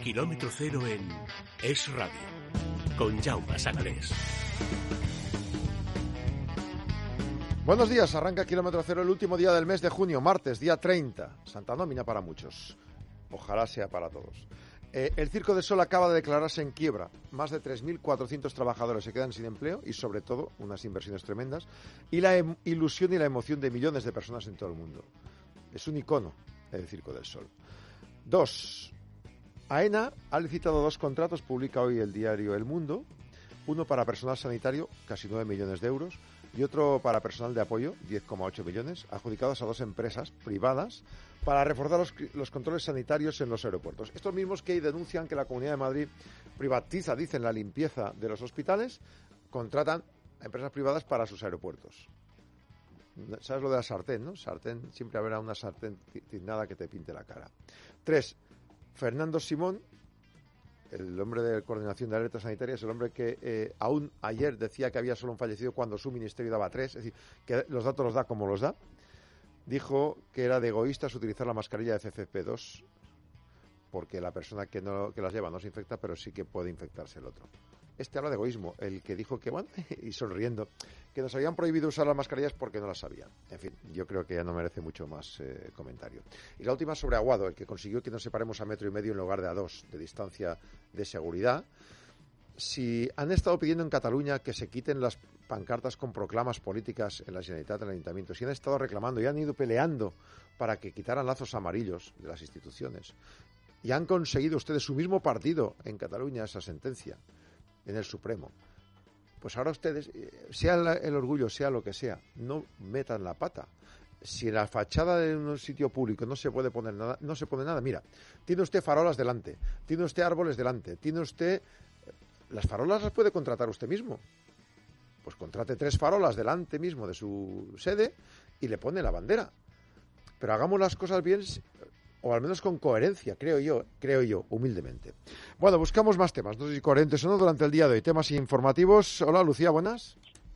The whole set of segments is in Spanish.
Kilómetro Cero en Es Radio, con Jaume Sagalés. Buenos días, arranca Kilómetro Cero el último día del mes de junio, martes, día 30. Santa Nómina para muchos. Ojalá sea para todos. El Circo del Sol acaba de declararse en quiebra. Más de 3.400 trabajadores se quedan sin empleo y, sobre todo, unas inversiones tremendas y la ilusión y la emoción de millones de personas en todo el mundo. Es un icono el Circo del Sol. 2. AENA ha licitado 2 contratos, publica hoy el diario El Mundo. Uno para personal sanitario, casi 9 millones de euros, y otro para personal de apoyo, 10,8 millones, adjudicados a 2 empresas privadas para reforzar los controles sanitarios en los aeropuertos. Estos mismos que denuncian que la Comunidad de Madrid privatiza, dicen, la limpieza de los hospitales, contratan a empresas privadas para sus aeropuertos. ¿Sabes lo de la sartén, no? Sartén, siempre habrá una sartén tiznada que te pinte la cara. 3. Fernando Simón, el hombre de coordinación de alertas sanitarias, el hombre que aún ayer decía que había solo un fallecido cuando su ministerio daba 3, es decir, que los datos los da como los da, dijo que era de egoístas utilizar la mascarilla de FFP2 porque la persona que las lleva no se infecta, pero sí que puede infectarse el otro. Este habla de egoísmo, el que dijo que, bueno, y sonriendo, que nos habían prohibido usar las mascarillas porque no las sabían. En fin, yo creo que ya no merece mucho más comentario. Y la última sobre Aguado, el que consiguió que nos separemos a 1,5 metros en lugar de a 2 de distancia de seguridad. Si han estado pidiendo en Cataluña que se quiten las pancartas con proclamas políticas en la Generalitat, en el Ayuntamiento, si han estado reclamando y han ido peleando para que quitaran lazos amarillos de las instituciones, y han conseguido ustedes, su mismo partido en Cataluña, esa sentencia en el Supremo, pues ahora ustedes, sea el orgullo, sea lo que sea, no metan la pata. Si en la fachada de un sitio público no se puede poner nada, no se pone nada. Mira, tiene usted farolas delante, tiene usted árboles delante, tiene usted... Las farolas las puede contratar usted mismo. Pues contrate 3 farolas delante mismo de su sede y le pone la bandera. Pero hagamos las cosas bien, o al menos con coherencia, creo yo, humildemente. Bueno, buscamos más temas, no sé si coherentes o no, durante el día de hoy. Temas informativos. Hola, Lucía, buenas.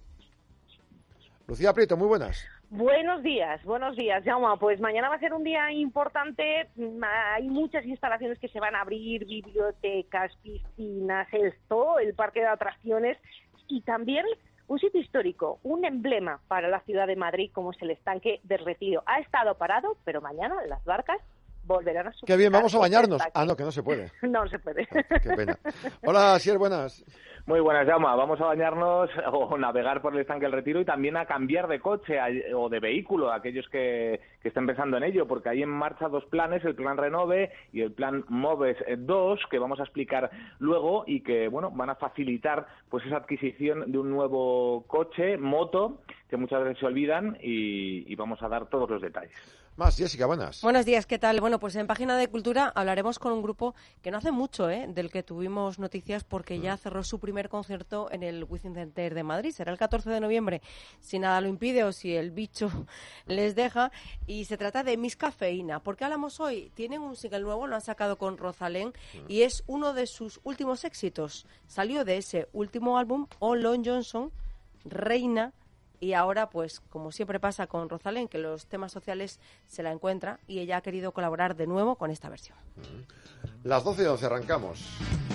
Lucía Prieto, muy buenas. Buenos días, Jaume. Pues mañana va a ser un día importante. Hay muchas instalaciones que se van a abrir, bibliotecas, piscinas, el parque de atracciones y también un sitio histórico, un emblema para la ciudad de Madrid, como es el estanque del Retiro. Ha estado parado, pero mañana las barcas volverán a su... Qué bien, vamos a bañarnos. Ah, no, que no se puede. No se puede. Qué pena. Hola, Asier, buenas. Muy buenas, Jaume. Vamos a bañarnos o navegar por el estanque del Retiro y también a cambiar de coche o de vehículo a aquellos que estén pensando en ello, porque hay en marcha 2 planes, el plan Renove y el plan Moves 2, que vamos a explicar luego y que, bueno, van a facilitar pues esa adquisición de un nuevo coche, moto, que muchas veces se olvidan y vamos a dar todos los detalles. Más, Jessica, buenas. Buenos días, ¿qué tal? Bueno, pues en Página de Cultura hablaremos con un grupo que no hace mucho, del que tuvimos noticias porque ya cerró su primer concierto en el Within Center de Madrid. Será el 14 de noviembre, si nada lo impide o si el bicho les deja. Y se trata de Miss Cafeína. ¿Por qué hablamos hoy? Tienen un single nuevo, lo han sacado con Rosalén y es uno de sus últimos éxitos. Salió de ese último álbum, All Long Johnson, Reina. Y ahora, pues, como siempre pasa con Rosalén, que los temas sociales se la encuentra y ella ha querido colaborar de nuevo con esta versión. Las 12:11, arrancamos.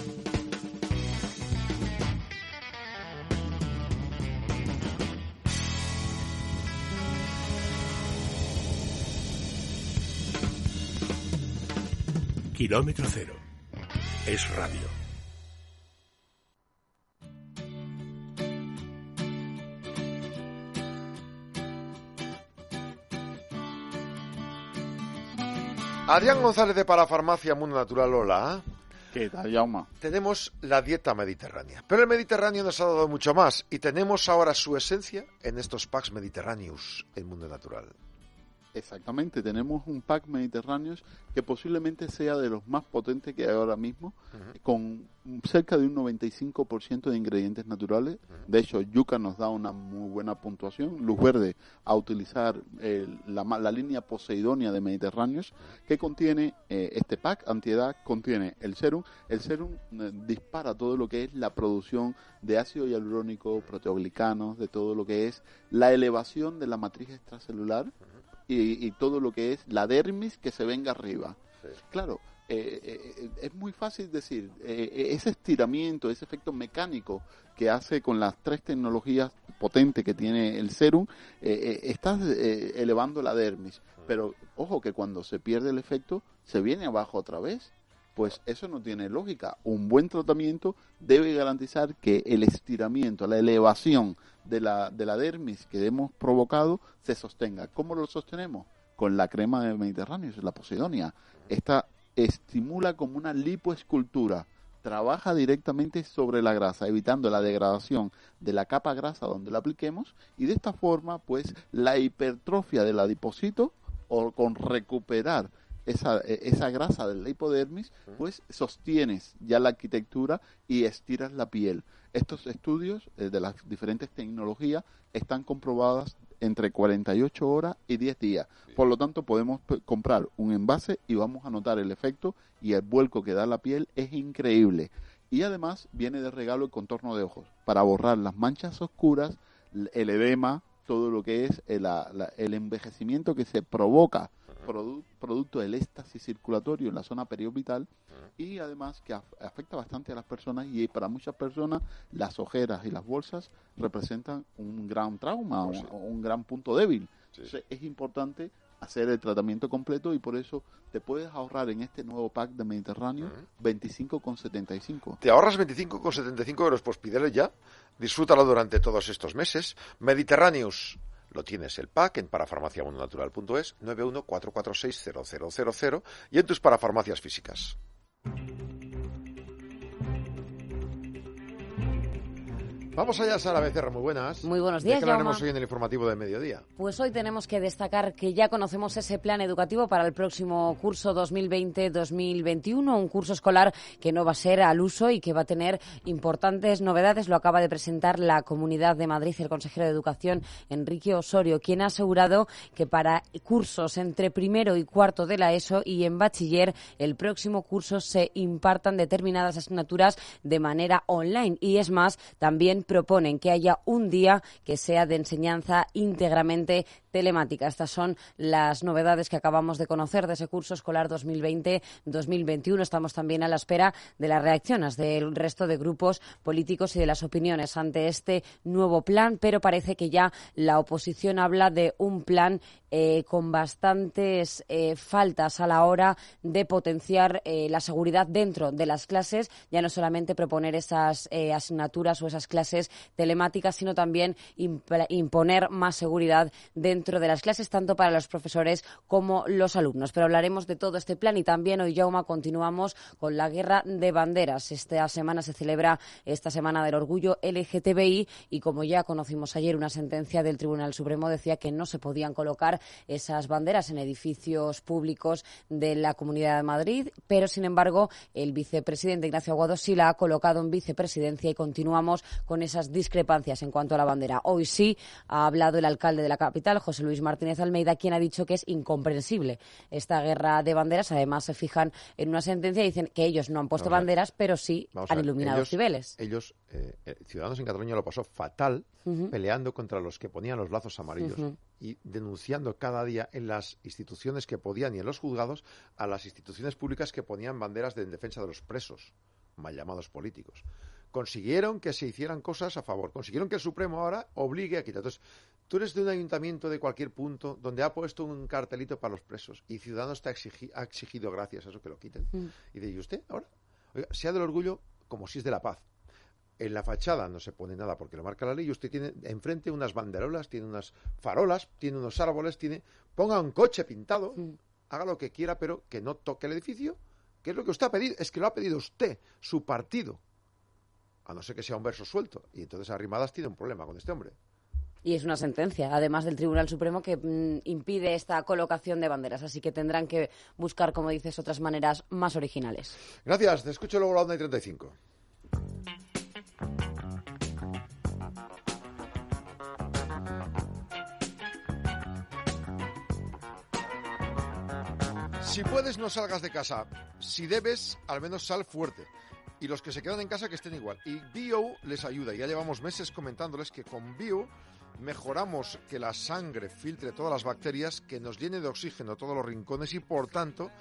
Kilómetro Cero. Es Radio. Adrián González de Parafarmacia Mundo Natural, hola. ¿Qué tal, Jaume? Tenemos la dieta mediterránea, pero el Mediterráneo nos ha dado mucho más y tenemos ahora su esencia en estos packs Mediterráneos en Mundo Natural. Exactamente, tenemos un pack Mediterráneos que posiblemente sea de los más potentes que hay ahora mismo, con cerca de un 95% de ingredientes naturales. De hecho, Yuca nos da una muy buena puntuación. Luz Verde a utilizar la línea Poseidonia de Mediterráneos, que contiene este pack antiedad, contiene el serum. El serum dispara todo lo que es la producción de ácido hialurónico, proteoglicanos, de todo lo que es la elevación de la matriz extracelular, y todo lo que es la dermis que se venga arriba. Sí. Claro, es muy fácil decir, ese estiramiento, ese efecto mecánico que hace con las 3 tecnologías potentes que tiene el serum, estás elevando la dermis. Pero ojo que cuando se pierde el efecto, se viene abajo otra vez. Pues eso no tiene lógica. Un buen tratamiento debe garantizar que el estiramiento, la elevación de la dermis que hemos provocado se sostenga. ¿Cómo lo sostenemos? Con la crema de Mediterráneo, la Posidonia. Esta estimula como una lipoescultura, trabaja directamente sobre la grasa, evitando la degradación de la capa grasa donde la apliquemos, y de esta forma, pues, la hipertrofia del adipocito, o con recuperar esa grasa del hipodermis, pues sostienes ya la arquitectura y estiras la piel. Estos estudios de las diferentes tecnologías están comprobadas entre 48 horas y 10 días. Por lo tanto, podemos comprar un envase y vamos a notar el efecto, y el vuelco que da la piel es increíble. Y además viene de regalo el contorno de ojos para borrar las manchas oscuras, el edema, todo lo que es el envejecimiento que se provoca producto del éxtasis circulatorio en la zona periorbital, y además que afecta bastante a las personas, y para muchas personas las ojeras y las bolsas representan un gran trauma, o un gran punto débil. Entonces, es importante hacer el tratamiento completo, y por eso te puedes ahorrar en este nuevo pack de Mediterráneo 25,75. Te ahorras 25,75 euros, pues pídelo ya, disfrútalo durante todos estos meses. Mediterráneos, lo tienes el pack en parafarmaciamundonatural.es, 914460000, y en tus parafarmacias físicas. Vamos allá, Sara Becerra, muy buenas. Muy buenos días, ¿De qué hablaremos Jaume? hoy en el informativo de mediodía? Pues hoy tenemos que destacar que ya conocemos ese plan educativo para el próximo curso 2020-2021, un curso escolar que no va a ser al uso y que va a tener importantes novedades. Lo acaba de presentar la Comunidad de Madrid el consejero de Educación, Enrique Osorio, quien ha asegurado que para cursos entre primero y cuarto de la ESO y en bachiller, el próximo curso se impartan determinadas asignaturas de manera online. Y es más, también proponen que haya un día que sea de enseñanza íntegramente telemática. Estas son las novedades que acabamos de conocer de ese curso escolar 2020-2021. Estamos también a la espera de las reacciones del resto de grupos políticos y de las opiniones ante este nuevo plan, pero parece que ya la oposición habla de un plan con bastantes faltas a la hora de potenciar la seguridad dentro de las clases, ya no solamente proponer esas asignaturas o esas clases telemáticas, sino también imponer más seguridad dentro de las clases, tanto para los profesores como los alumnos. Pero hablaremos de todo este plan, y también hoy, Jaume, continuamos con la guerra de banderas. Esta semana se celebra esta Semana del Orgullo LGTBI, y como ya conocimos ayer, una sentencia del Tribunal Supremo decía que no se podían colocar esas banderas en edificios públicos de la Comunidad de Madrid, pero sin embargo el vicepresidente Ignacio Aguado sí la ha colocado en vicepresidencia, y continuamos con esas discrepancias en cuanto a la bandera. Hoy sí ha hablado el alcalde de la capital, José Luis Martínez Almeida, quien ha dicho que es incomprensible esta guerra de banderas. Además, se fijan en una sentencia y dicen que ellos no han puesto banderas, pero sí han iluminado Cibeles. Ciudadanos en Cataluña lo pasó fatal peleando contra los que ponían los lazos amarillos y denunciando cada día en las instituciones que podían y en los juzgados a las instituciones públicas que ponían banderas en defensa de los presos, mal llamados políticos. Consiguieron que se hicieran cosas a favor, consiguieron que el Supremo ahora obligue a quitar. Entonces, tú eres de un ayuntamiento de cualquier punto donde ha puesto un cartelito para los presos y Ciudadanos te ha exigido gracias a eso que lo quiten. Y dice, ¿y usted ahora? Oiga, sea del orgullo como si es de la paz. En la fachada no se pone nada porque lo marca la ley, y usted tiene enfrente unas banderolas, tiene unas farolas, tiene unos árboles, ponga un coche pintado, haga lo que quiera, pero que no toque el edificio, que es lo que usted ha pedido. Es que lo ha pedido usted, su partido, a no ser que sea un verso suelto, y entonces Arrimadas tiene un problema con este hombre. Y es una sentencia, además del Tribunal Supremo, que impide esta colocación de banderas, así que tendrán que buscar, como dices, otras maneras más originales. Gracias, te escucho luego a la 1:35. Si puedes, no salgas de casa. Si debes, al menos sal fuerte. Y los que se quedan en casa, que estén igual. Y Bio les ayuda. Ya llevamos meses comentándoles que con Bio mejoramos que la sangre filtre todas las bacterias, que nos llene de oxígeno todos los rincones, y por tanto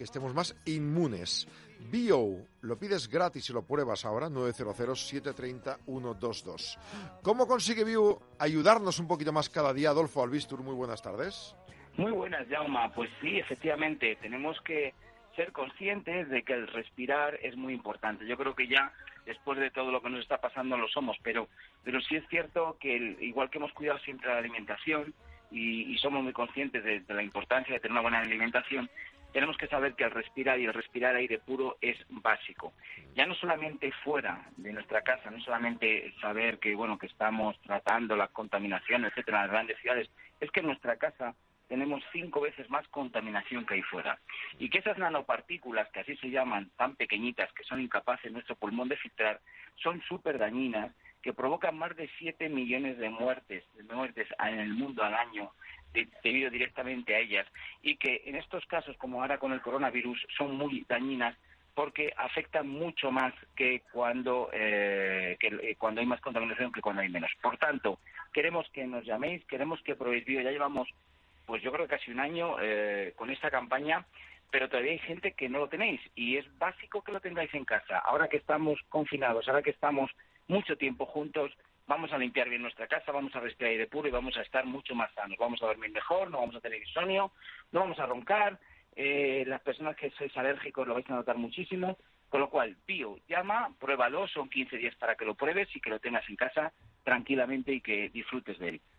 que estemos más inmunes. Bio, lo pides gratis y lo pruebas ahora, 900-730-122. ¿Cómo consigue Bio ayudarnos un poquito más cada día? Adolfo Albistur, muy buenas tardes. Muy buenas, Jaume. Pues sí, efectivamente, tenemos que ser conscientes de que el respirar es muy importante. Yo creo que ya, después de todo lo que nos está pasando, lo somos, pero sí es cierto que igual que hemos cuidado siempre la alimentación y somos muy conscientes de la importancia de tener una buena alimentación, tenemos que saber que el respirar y el respirar aire puro es básico. Ya no solamente fuera de nuestra casa, no solamente saber que que estamos tratando la contaminación, etcétera, en las grandes ciudades, es que en nuestra casa tenemos 5 veces más contaminación que ahí fuera. Y que esas nanopartículas, que así se llaman, tan pequeñitas, que son incapaces en nuestro pulmón de filtrar, son súper dañinas, que provocan más de 7 millones de muertes en el mundo al año, debido directamente a ellas, y que en estos casos, como ahora con el coronavirus, son muy dañinas porque afectan mucho más que cuando hay más contaminación que cuando hay menos. Por tanto, queremos que nos llaméis, queremos que probéis Bio. Ya llevamos, pues yo creo que casi un año con esta campaña, pero todavía hay gente que no lo tenéis y es básico que lo tengáis en casa. Ahora que estamos confinados, ahora que estamos mucho tiempo juntos, vamos a limpiar bien nuestra casa, vamos a respirar aire puro y vamos a estar mucho más sanos. Vamos a dormir mejor, no vamos a tener insomnio, no vamos a roncar. Las personas que sois alérgicos lo vais a notar muchísimo. Con lo cual, Bio, llama, pruébalo, son 15 días para que lo pruebes y que lo tengas en casa tranquilamente y que disfrutes de él.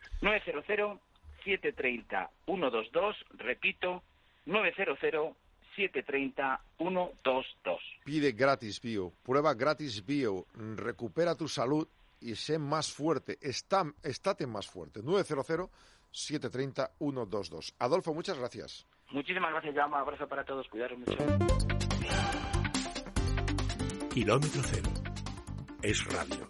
900-730-122, repito, 900-730-122. Pide gratis Bio, prueba gratis Bio, recupera tu salud y sé más fuerte, estate más fuerte. 900-730-122. Adolfo, muchas gracias. Muchísimas gracias, Jaume. Abrazo para todos. Cuidaros mucho. Kilómetro Cero. Es radio.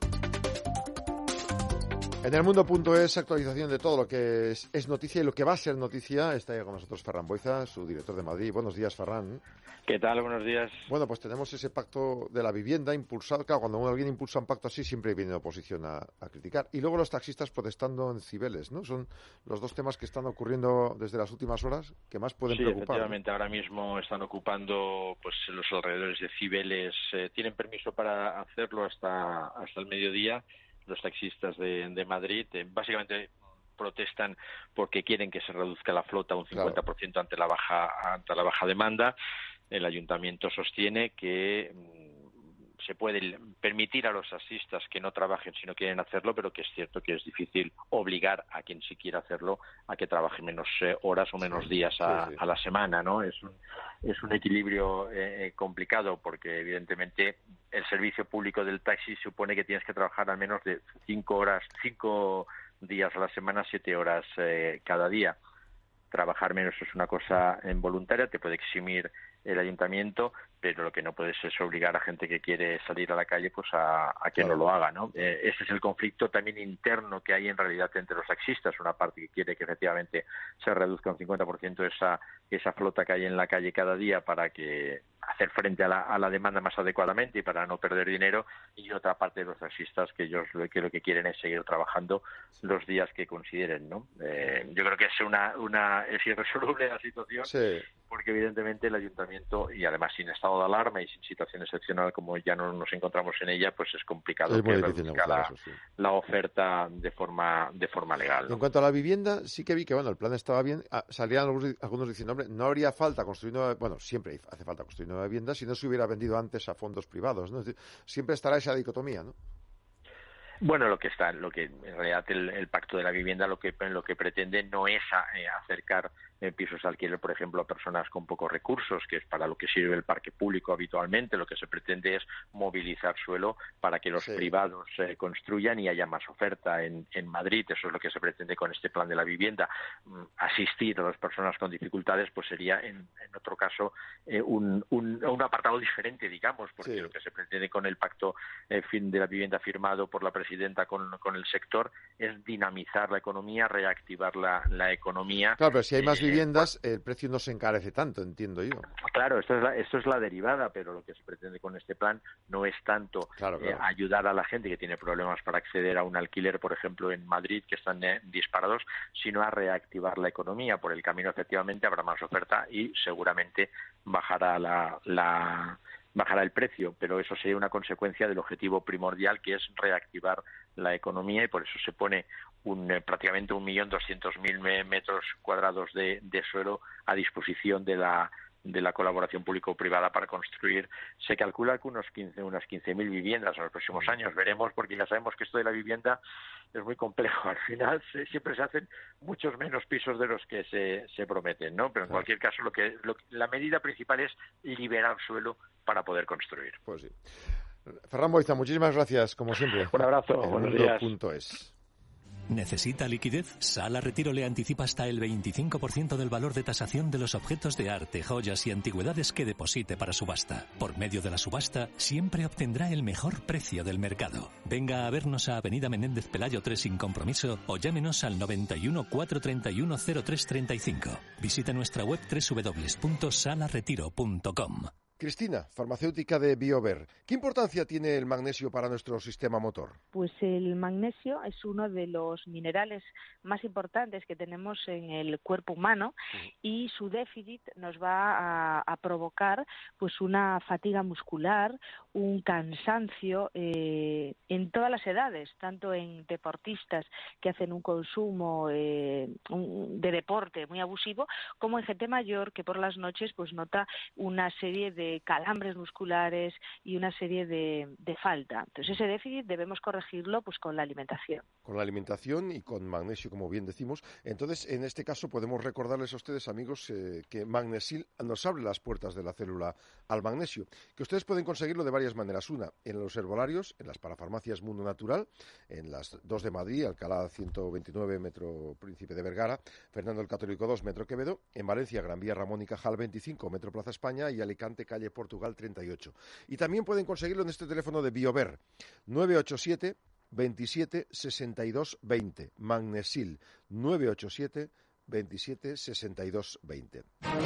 En el mundo.es, actualización de todo lo que es noticia y lo que va a ser noticia. Está ya con nosotros Ferran Boiza, su director de Madrid. Buenos días, Ferran. ¿Qué tal? Buenos días. Bueno, pues tenemos ese pacto de la vivienda impulsado. Claro, cuando alguien impulsa un pacto así, siempre viene la oposición a criticar. Y luego los taxistas protestando en Cibeles, ¿no? Son los dos temas que están ocurriendo desde las últimas horas que más pueden preocupar. Sí, efectivamente. Ahora mismo están ocupando pues los alrededores de Cibeles. Tienen permiso para hacerlo hasta el mediodía. Los taxistas de Madrid básicamente protestan porque quieren que se reduzca la flota un 50% ante la baja demanda. El ayuntamiento sostiene que se puede permitir a los taxistas que no trabajen si no quieren hacerlo, pero que es cierto que es difícil obligar a quien sí quiera hacerlo a que trabaje menos horas o menos días a la semana, ¿no? Es un equilibrio complicado porque evidentemente el servicio público del taxi supone que tienes que trabajar al menos de 5 días a la semana, 7 horas cada día. Trabajar menos es una cosa involuntaria, te puede eximir el ayuntamiento, pero lo que no puedes es obligar a gente que quiere salir a la calle pues a que no lo haga, ¿no? Ese es el conflicto también interno que hay en realidad entre los taxistas, una parte que quiere que efectivamente se reduzca un 50% esa flota que hay en la calle cada día para que hacer frente a la demanda más adecuadamente y para no perder dinero, y otra parte de los taxistas que ellos lo que quieren es seguir trabajando los días que consideren, ¿no? Yo creo que es irresoluble la situación, porque evidentemente el ayuntamiento, y además sin estado de alarma y sin situación excepcional como ya no nos encontramos en ella, pues es complicado que reduzca la oferta de forma legal, ¿no? En cuanto a la vivienda, sí que vi que el plan estaba bien. Salían algunos diciendo, hombre, no habría falta construir siempre hace falta construir nueva vivienda si no se hubiera vendido antes a fondos privados, ¿no? Es decir, siempre estará esa dicotomía, ¿no? Bueno, lo que en realidad el pacto de la vivienda lo que pretende no es acercar pisos de alquiler, por ejemplo, a personas con pocos recursos, que es para lo que sirve el parque público habitualmente. Lo que se pretende es movilizar suelo para que los privados construyan y haya más oferta en Madrid. Eso es lo que se pretende con este plan de la vivienda. Asistir a las personas con dificultades pues sería en otro caso un apartado diferente, digamos, porque lo que se pretende con el pacto de la vivienda firmado por la presidencia presidenta con el sector, es dinamizar la economía, reactivar la economía. Claro, pero si hay más viviendas, el precio no se encarece tanto, entiendo yo. Claro, esto es la derivada, pero lo que se pretende con este plan no es tanto ayudar a la gente que tiene problemas para acceder a un alquiler, por ejemplo, en Madrid, que están disparados, sino a reactivar la economía. Por el camino, efectivamente, habrá más oferta y seguramente bajará bajará el precio, pero eso sería una consecuencia del objetivo primordial, que es reactivar la economía, y por eso se pone prácticamente 1.200.000 metros cuadrados de suelo a disposición de la colaboración público-privada para construir. Se calcula que unas 15.000 viviendas en los próximos años. Veremos, porque ya sabemos que esto de la vivienda es muy complejo. Al final siempre se hacen muchos menos pisos de los que se prometen, ¿no? Pero en cualquier caso, la medida principal es liberar suelo para poder construir. Pues sí. Ferran Boiza, muchísimas gracias, como siempre. Un abrazo, buenos días. Mundo.es. ¿Necesita liquidez? Sala Retiro le anticipa hasta el 25% del valor de tasación de los objetos de arte, joyas y antigüedades que deposite para subasta. Por medio de la subasta, siempre obtendrá el mejor precio del mercado. Venga a vernos a Avenida Menéndez Pelayo 3 sin compromiso o llámenos al 91 431 0335. Visite nuestra web www.salaretiro.com. Cristina, farmacéutica de BioVer. ¿Qué importancia tiene el magnesio para nuestro sistema motor? Pues el magnesio es uno de los minerales más importantes que tenemos en el cuerpo humano, y su déficit nos va a provocar pues una fatiga muscular, un cansancio en todas las edades, tanto en deportistas que hacen un consumo de deporte muy abusivo, como en gente mayor que por las noches pues nota una serie de calambres musculares y una serie de falta. Entonces ese déficit debemos corregirlo pues con la alimentación. Con la alimentación y con magnesio, como bien decimos. Entonces, en este caso podemos recordarles a ustedes, amigos, que Magnesil nos abre las puertas de la célula al magnesio, que ustedes pueden conseguirlo de varias maneras. Una, en los herbolarios, en las parafarmacias Mundo Natural, en las 2 de Madrid, Alcalá 129, Metro Príncipe de Vergara, Fernando el Católico 2, Metro Quevedo, en Valencia, Gran Vía Ramón y Cajal 25, Metro Plaza España, y Alicante, calle Portugal 38. Y también pueden conseguirlo en este teléfono de BioVer, 987 27 62 20. Magnesil, 987 27 62 20.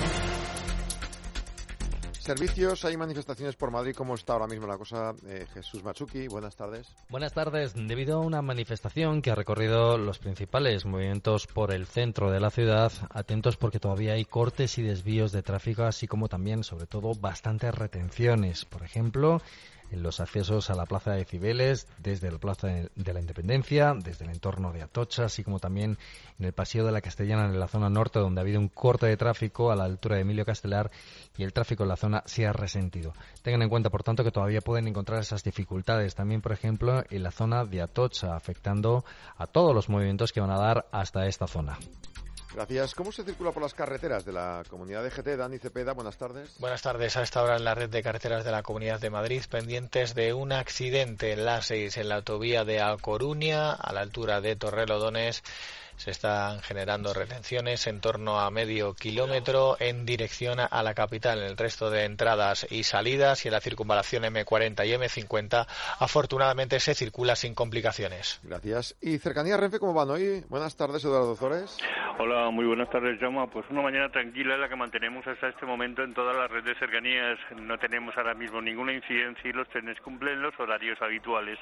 Servicios, hay manifestaciones por Madrid. ¿Cómo está ahora mismo la cosa? Jesús Machuki, buenas tardes. Buenas tardes. Debido a una manifestación que ha recorrido los principales movimientos por el centro de la ciudad, atentos porque todavía hay cortes y desvíos de tráfico, así como también, sobre todo, bastantes retenciones. Por ejemplo, en los accesos a la Plaza de Cibeles, desde la Plaza de la Independencia, desde el entorno de Atocha, así como también en el Paseo de la Castellana, en la zona norte, donde ha habido un corte de tráfico a la altura de Emilio Castelar, y el tráfico en la zona se ha resentido. Tengan en cuenta, por tanto, que todavía pueden encontrar esas dificultades también, por ejemplo, en la zona de Atocha, afectando a todos los movimientos que van a dar hasta esta zona. Gracias. ¿Cómo se circula por las carreteras de la Comunidad de GT? Dani Cepeda, buenas tardes. Buenas tardes. A esta hora en la red de carreteras de la Comunidad de Madrid, pendientes de un accidente en la A6, en la autovía de A Coruña, a la altura de Torrelodones. Se están generando retenciones en torno a medio kilómetro en dirección a la capital. En el resto de entradas y salidas y en la circunvalación M40 y M50, afortunadamente se circula sin complicaciones. Gracias. ¿Y cercanía Renfe cómo van hoy? Buenas tardes, Eduardo Zores. Hola, muy buenas tardes, Jaume. Pues una mañana tranquila es la que mantenemos hasta este momento en toda la red de cercanías. No tenemos ahora mismo ninguna incidencia y los trenes cumplen los horarios habituales.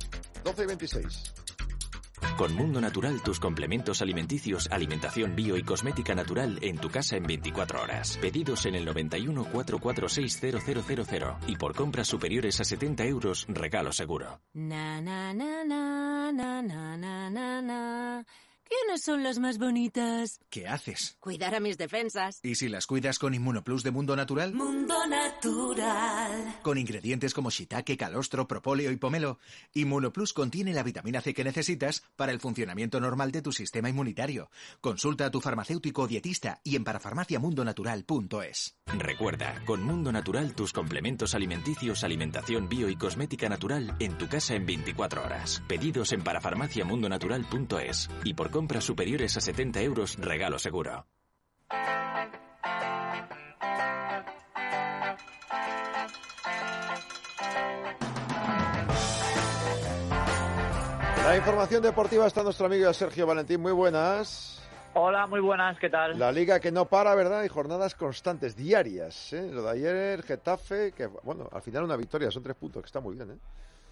12:26. Con Mundo Natural, tus complementos alimenticios, alimentación bio y cosmética natural en tu casa en 24 horas. Pedidos en el 91 446 0000 y por compras superiores a 70 euros, regalo seguro. Na, na, na, na, na, na, na, na, na. ¿Quiénes son las más bonitas? ¿Qué haces? Cuidar a mis defensas. ¿Y si las cuidas con Inmunoplus de Mundo Natural? Mundo Natural. Con ingredientes como shiitake, calostro, propóleo y pomelo, Inmunoplus contiene la vitamina C que necesitas para el funcionamiento normal de tu sistema inmunitario. Consulta a tu farmacéutico o dietista y en parafarmaciamundonatural.es. Recuerda, con Mundo Natural, tus complementos alimenticios, alimentación bio y cosmética natural en tu casa en 24 horas. Pedidos en parafarmaciamundonatural.es y por compras superiores a 70 euros, regalo seguro. La información deportiva está nuestro amigo Sergio Valentín. Muy buenas. Hola, muy buenas, ¿qué tal? La liga que no para, ¿verdad? Y jornadas constantes, diarias, ¿eh? Lo de ayer, Getafe, que bueno, al final una victoria, son 3 puntos, que está muy bien, ¿eh?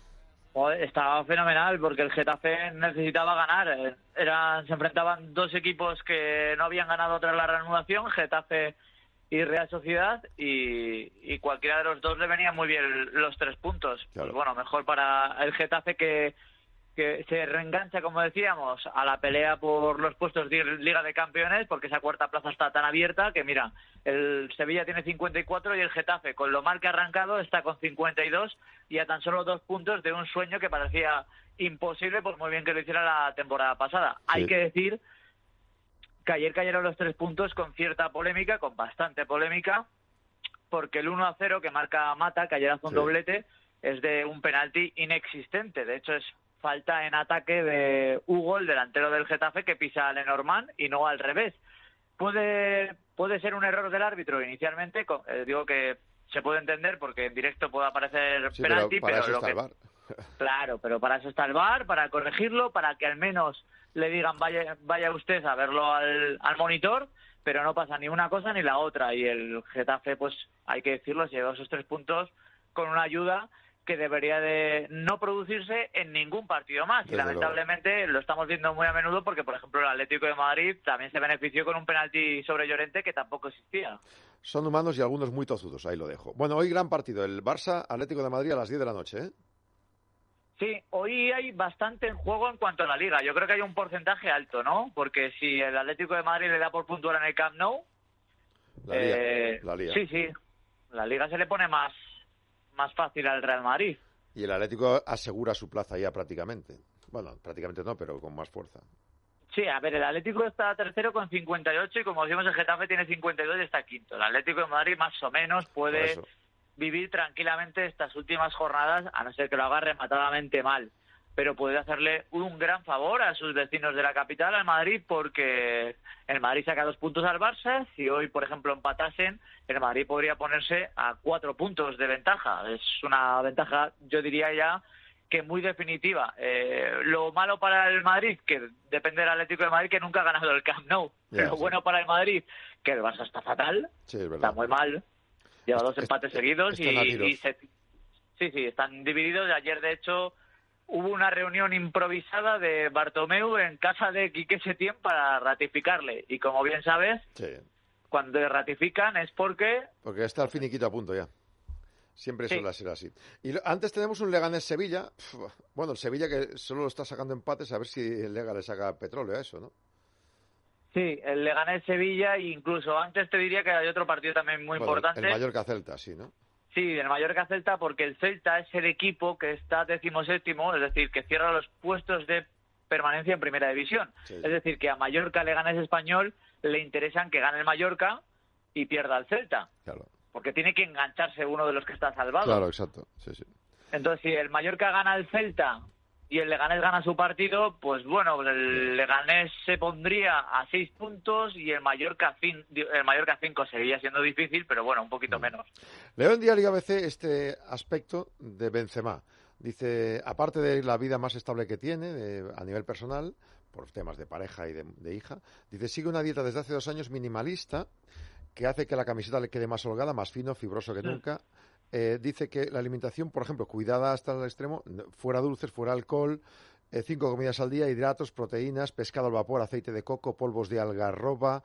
Estaba fenomenal porque el Getafe necesitaba ganar. Se enfrentaban 2 equipos que no habían ganado tras la reanudación, Getafe y Real Sociedad, y cualquiera de los dos le venían muy bien los 3 puntos. Claro. Pues bueno, mejor para el Getafe que se reengancha, como decíamos, a la pelea por los puestos de Liga de Campeones, porque esa cuarta plaza está tan abierta que, mira, el Sevilla tiene 54 y el Getafe, con lo mal que ha arrancado, está con 52 y a tan solo 2 puntos de un sueño que parecía imposible, por muy bien que lo hiciera la temporada pasada. Sí. Hay que decir que ayer cayeron los 3 puntos con cierta polémica, con bastante polémica, porque el 1-0 que marca Mata, que ayer hace un doblete, es de un penalti inexistente. De hecho, es falta en ataque de Hugo, el delantero del Getafe, que pisa a Lenormand y no al revés. Puede ser un error del árbitro inicialmente, digo que se puede entender porque en directo puede aparecer penalti, pero eso está el VAR. Claro, pero para eso está el VAR, para corregirlo, para que al menos le digan vaya usted a verlo al monitor, pero no pasa ni una cosa ni la otra. Y el Getafe, pues hay que decirlo, se llevó esos 3 puntos con una ayuda que debería de no producirse en ningún partido más. Y lamentablemente lo estamos viendo muy a menudo porque, por ejemplo, el Atlético de Madrid también se benefició con un penalti sobre Llorente que tampoco existía. Son humanos y algunos muy tozudos, ahí lo dejo. Bueno, hoy gran partido, el Barça-Atlético de Madrid a las 10 de la noche, ¿eh? Sí, hoy hay bastante en juego en cuanto a la Liga. Yo creo que hay un porcentaje alto, ¿no? Porque si el Atlético de Madrid le da por puntuar en el Camp Nou... La Liga. Sí, la Liga se le pone más fácil al Real Madrid. Y el Atlético asegura su plaza ya prácticamente. Bueno, prácticamente no, pero con más fuerza. Sí, a ver, el Atlético está tercero con 58 y como decimos el Getafe tiene 52 y está quinto. El Atlético de Madrid más o menos puede vivir tranquilamente estas últimas jornadas, a no ser que lo haga rematadamente mal. Pero puede hacerle un gran favor a sus vecinos de la capital, al Madrid, porque el Madrid saca 2 puntos al Barça. Si hoy, por ejemplo, empatasen, el Madrid podría ponerse a 4 puntos de ventaja. Es una ventaja, yo diría ya, que muy definitiva. Lo malo para el Madrid, que depende del Atlético de Madrid, que nunca ha ganado el Camp Nou. Pero bueno para el Madrid, que el Barça está fatal, está muy mal. Lleva 2 empates seguidos y están divididos. Ayer, de hecho, hubo una reunión improvisada de Bartomeu en casa de Quique Setién para ratificarle. Y como bien sabes, cuando ratifican es porque está el finiquito a punto ya. Siempre suele ser así. Y antes tenemos un Leganés-Sevilla. Bueno, el Sevilla que solo lo está sacando empates, a ver si el Lega le saca petróleo a eso, ¿no? Sí, el Leganés-Sevilla, incluso antes te diría que hay otro partido también muy importante. El Mallorca-Celta, sí, ¿no? Sí, el Mallorca-Celta, porque el Celta es el equipo que está 17º, es decir, que cierra los puestos de permanencia en Primera División. Es decir, que a Mallorca, Leganés Español, le interesan que gane el Mallorca y pierda el Celta. Claro. Porque tiene que engancharse uno de los que está salvado. Claro, exacto. Sí. Entonces, si el Mallorca gana el Celta y el Leganés gana su partido, pues bueno, el Leganés se pondría a 6 puntos y el Mallorca 5 seguiría siendo difícil, pero bueno, un poquito menos. Leo en Diario ABC este aspecto de Benzema. Dice, aparte de la vida más estable que tiene a nivel personal, por temas de pareja y de hija, dice, sigue una dieta desde hace 2 años minimalista que hace que la camiseta le quede más holgada, más fino, fibroso que nunca. Dice que la alimentación, por ejemplo, cuidada hasta el extremo, fuera dulces, fuera alcohol, 5 comidas al día, hidratos, proteínas, pescado al vapor, aceite de coco, polvos de algarroba,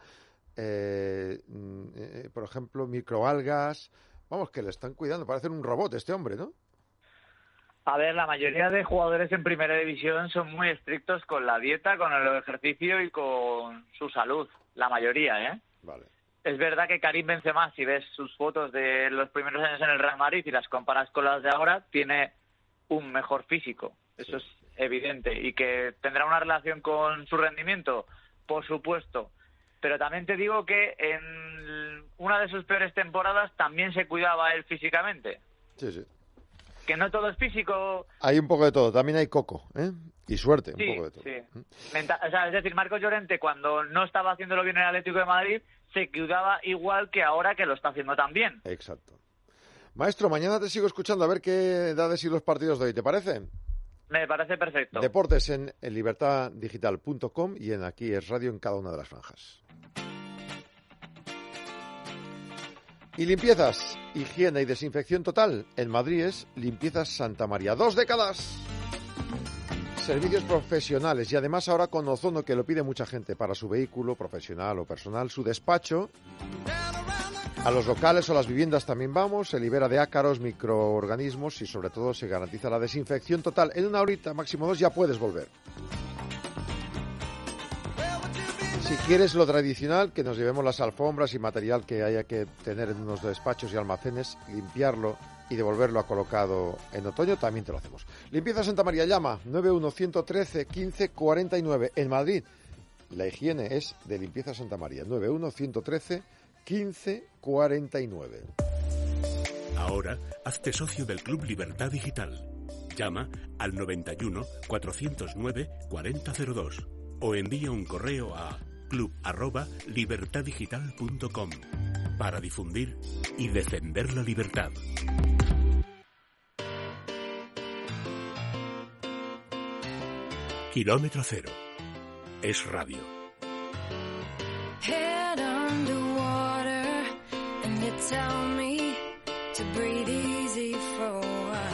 por ejemplo, microalgas. Vamos, que le están cuidando, parece un robot este hombre, ¿no? A ver, la mayoría de jugadores en Primera División son muy estrictos con la dieta, con el ejercicio y con su salud. La mayoría, ¿eh? Vale. Es verdad que Karim Benzema, si ves sus fotos de los primeros años en el Real Madrid y las comparas con las de ahora, tiene un mejor físico. Eso es evidente. Y que tendrá una relación con su rendimiento, por supuesto. Pero también te digo que en una de sus peores temporadas también se cuidaba él físicamente. Sí. Que no todo es físico. Hay un poco de todo. También hay coco, ¿eh? Y suerte, un poco de todo. Sí. Es decir, Marcos Llorente, cuando no estaba haciéndolo bien en el Atlético de Madrid, se cuidaba igual que ahora que lo está haciendo tan bien. Exacto. Maestro, mañana te sigo escuchando a ver qué da de sí los partidos de hoy, ¿te parece? Me parece perfecto. Deportes en libertaddigital.com y en Aquí es Radio en cada una de las franjas. Y limpiezas, higiene y desinfección total. En Madrid es Limpiezas Santa María. 2 décadas. Servicios profesionales y además ahora con ozono, que lo pide mucha gente para su vehículo profesional o personal, su despacho. A los locales o las viviendas también vamos, se libera de ácaros, microorganismos y sobre todo se garantiza la desinfección total. En 1 horita, máximo 2, ya puedes volver. Si quieres lo tradicional, que nos llevemos las alfombras y material que haya que tener en unos despachos y almacenes, limpiarlo y devolverlo a colocado en otoño, también te lo hacemos. Limpieza Santa María, llama 91113 1549. En Madrid, la higiene es de Limpieza Santa María, 91113 1549. Ahora, hazte socio del Club Libertad Digital. Llama al 91 409 4002 o envía un correo a club@libertaddigital.com para difundir y defender la libertad. Kilómetro Cero. Es radio. Head underwater and you tell me to breathe easy for a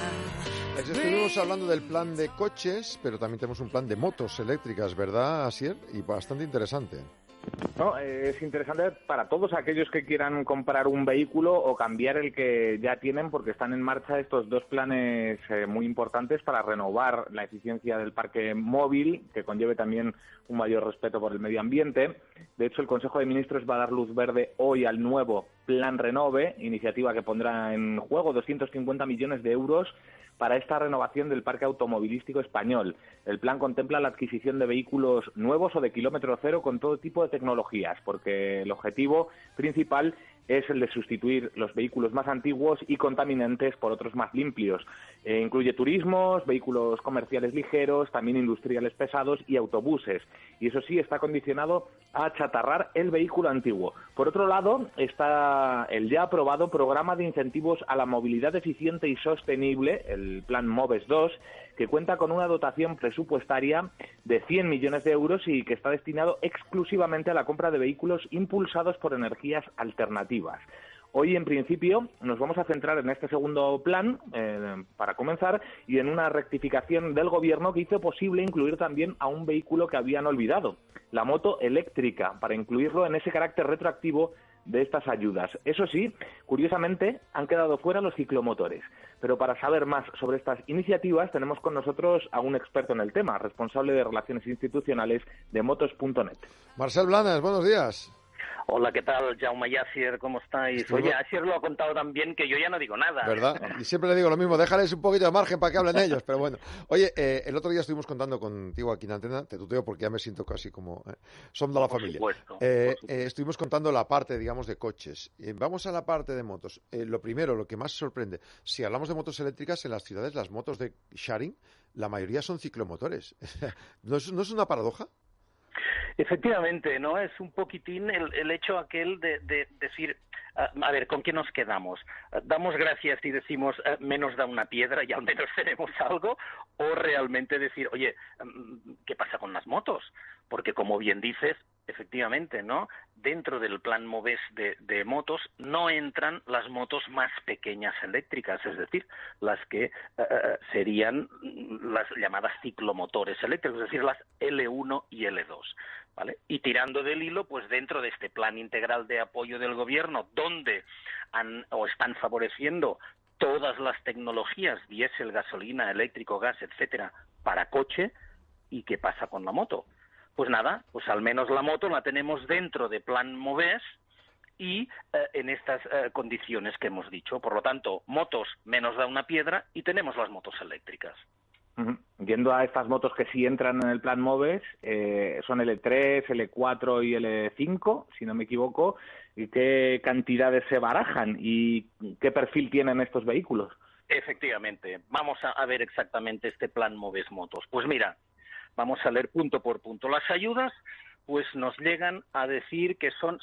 while. Estuvimos hablando del plan de coches, pero también tenemos un plan de motos eléctricas, ¿verdad, Asier? Y bastante interesante. No, es interesante para todos aquellos que quieran comprar un vehículo o cambiar el que ya tienen, porque están en marcha estos 2 planes muy importantes para renovar la eficiencia del parque móvil, que conlleve también un mayor respeto por el medio ambiente. De hecho, el Consejo de Ministros va a dar luz verde hoy al nuevo Plan Renove, iniciativa que pondrá en juego 250 millones de euros para esta renovación del parque automovilístico español. El plan contempla la adquisición de vehículos nuevos o de kilómetro cero con todo tipo de tecnologías, porque el objetivo principal es el de sustituir los vehículos más antiguos y contaminantes por otros más limpios. Incluye turismos, vehículos comerciales ligeros, también industriales pesados y autobuses. Y eso sí, está condicionado a achatarrar el vehículo antiguo. Por otro lado, está el ya aprobado programa de incentivos a la movilidad eficiente y sostenible, el Plan MOVES 2, que cuenta con una dotación presupuestaria de 100 millones de euros y que está destinado exclusivamente a la compra de vehículos impulsados por energías alternativas. Hoy, en principio, nos vamos a centrar en este segundo plan, para comenzar, y en una rectificación del Gobierno que hizo posible incluir también a un vehículo que habían olvidado, la moto eléctrica, para incluirlo en ese carácter retroactivo de estas ayudas. Eso sí, curiosamente, han quedado fuera los ciclomotores. Pero para saber más sobre estas iniciativas, tenemos con nosotros a un experto en el tema, responsable de Relaciones Institucionales de Motos.net. Marcel Blanes, buenos días. Hola, ¿qué tal? Jaume y Asier, ¿cómo estáis? Oye, Asier lo ha contado tan bien que yo ya no digo nada. ¿Verdad? Y siempre le digo lo mismo, déjales un poquito de margen para que hablen ellos, pero bueno. Oye, el otro día estuvimos contando contigo aquí en Antena, te tuteo porque ya me siento casi como... Son de la familia. Por supuesto. Estuvimos contando la parte, digamos, de coches. Vamos a la parte de motos. Lo primero, lo que más sorprende, si hablamos de motos eléctricas en las ciudades, las motos de sharing, la mayoría son ciclomotores. ¿No es una paradoja? Efectivamente, ¿no? Es un poquitín el hecho aquel de decir, a ver, ¿con qué nos quedamos? ¿Damos gracias y decimos, menos da una piedra y al menos tenemos algo? ¿O realmente decir, oye, ¿qué pasa con las motos? Porque como bien dices, efectivamente, ¿no? Dentro del plan MOVES de motos no entran las motos más pequeñas eléctricas, es decir, las que serían las llamadas ciclomotores eléctricos, es decir, las L1 y L2. ¿Vale? Y tirando del hilo, pues dentro de este plan integral de apoyo del Gobierno, donde están favoreciendo todas las tecnologías, diésel, gasolina, eléctrico, gas, etcétera, para coche, ¿y qué pasa con la moto? Pues nada, pues al menos la moto la tenemos dentro de plan MOVES y en estas condiciones que hemos dicho. Por lo tanto, motos menos da una piedra y tenemos las motos eléctricas. Yendo a estas motos que sí entran en el plan MOVES, son L3, L4 y L5, si no me equivoco. ¿Y qué cantidades se barajan y qué perfil tienen estos vehículos? Efectivamente. Vamos a ver exactamente este plan MOVES Motos. Pues mira, vamos a leer punto por punto. Las ayudas pues nos llegan a decir que son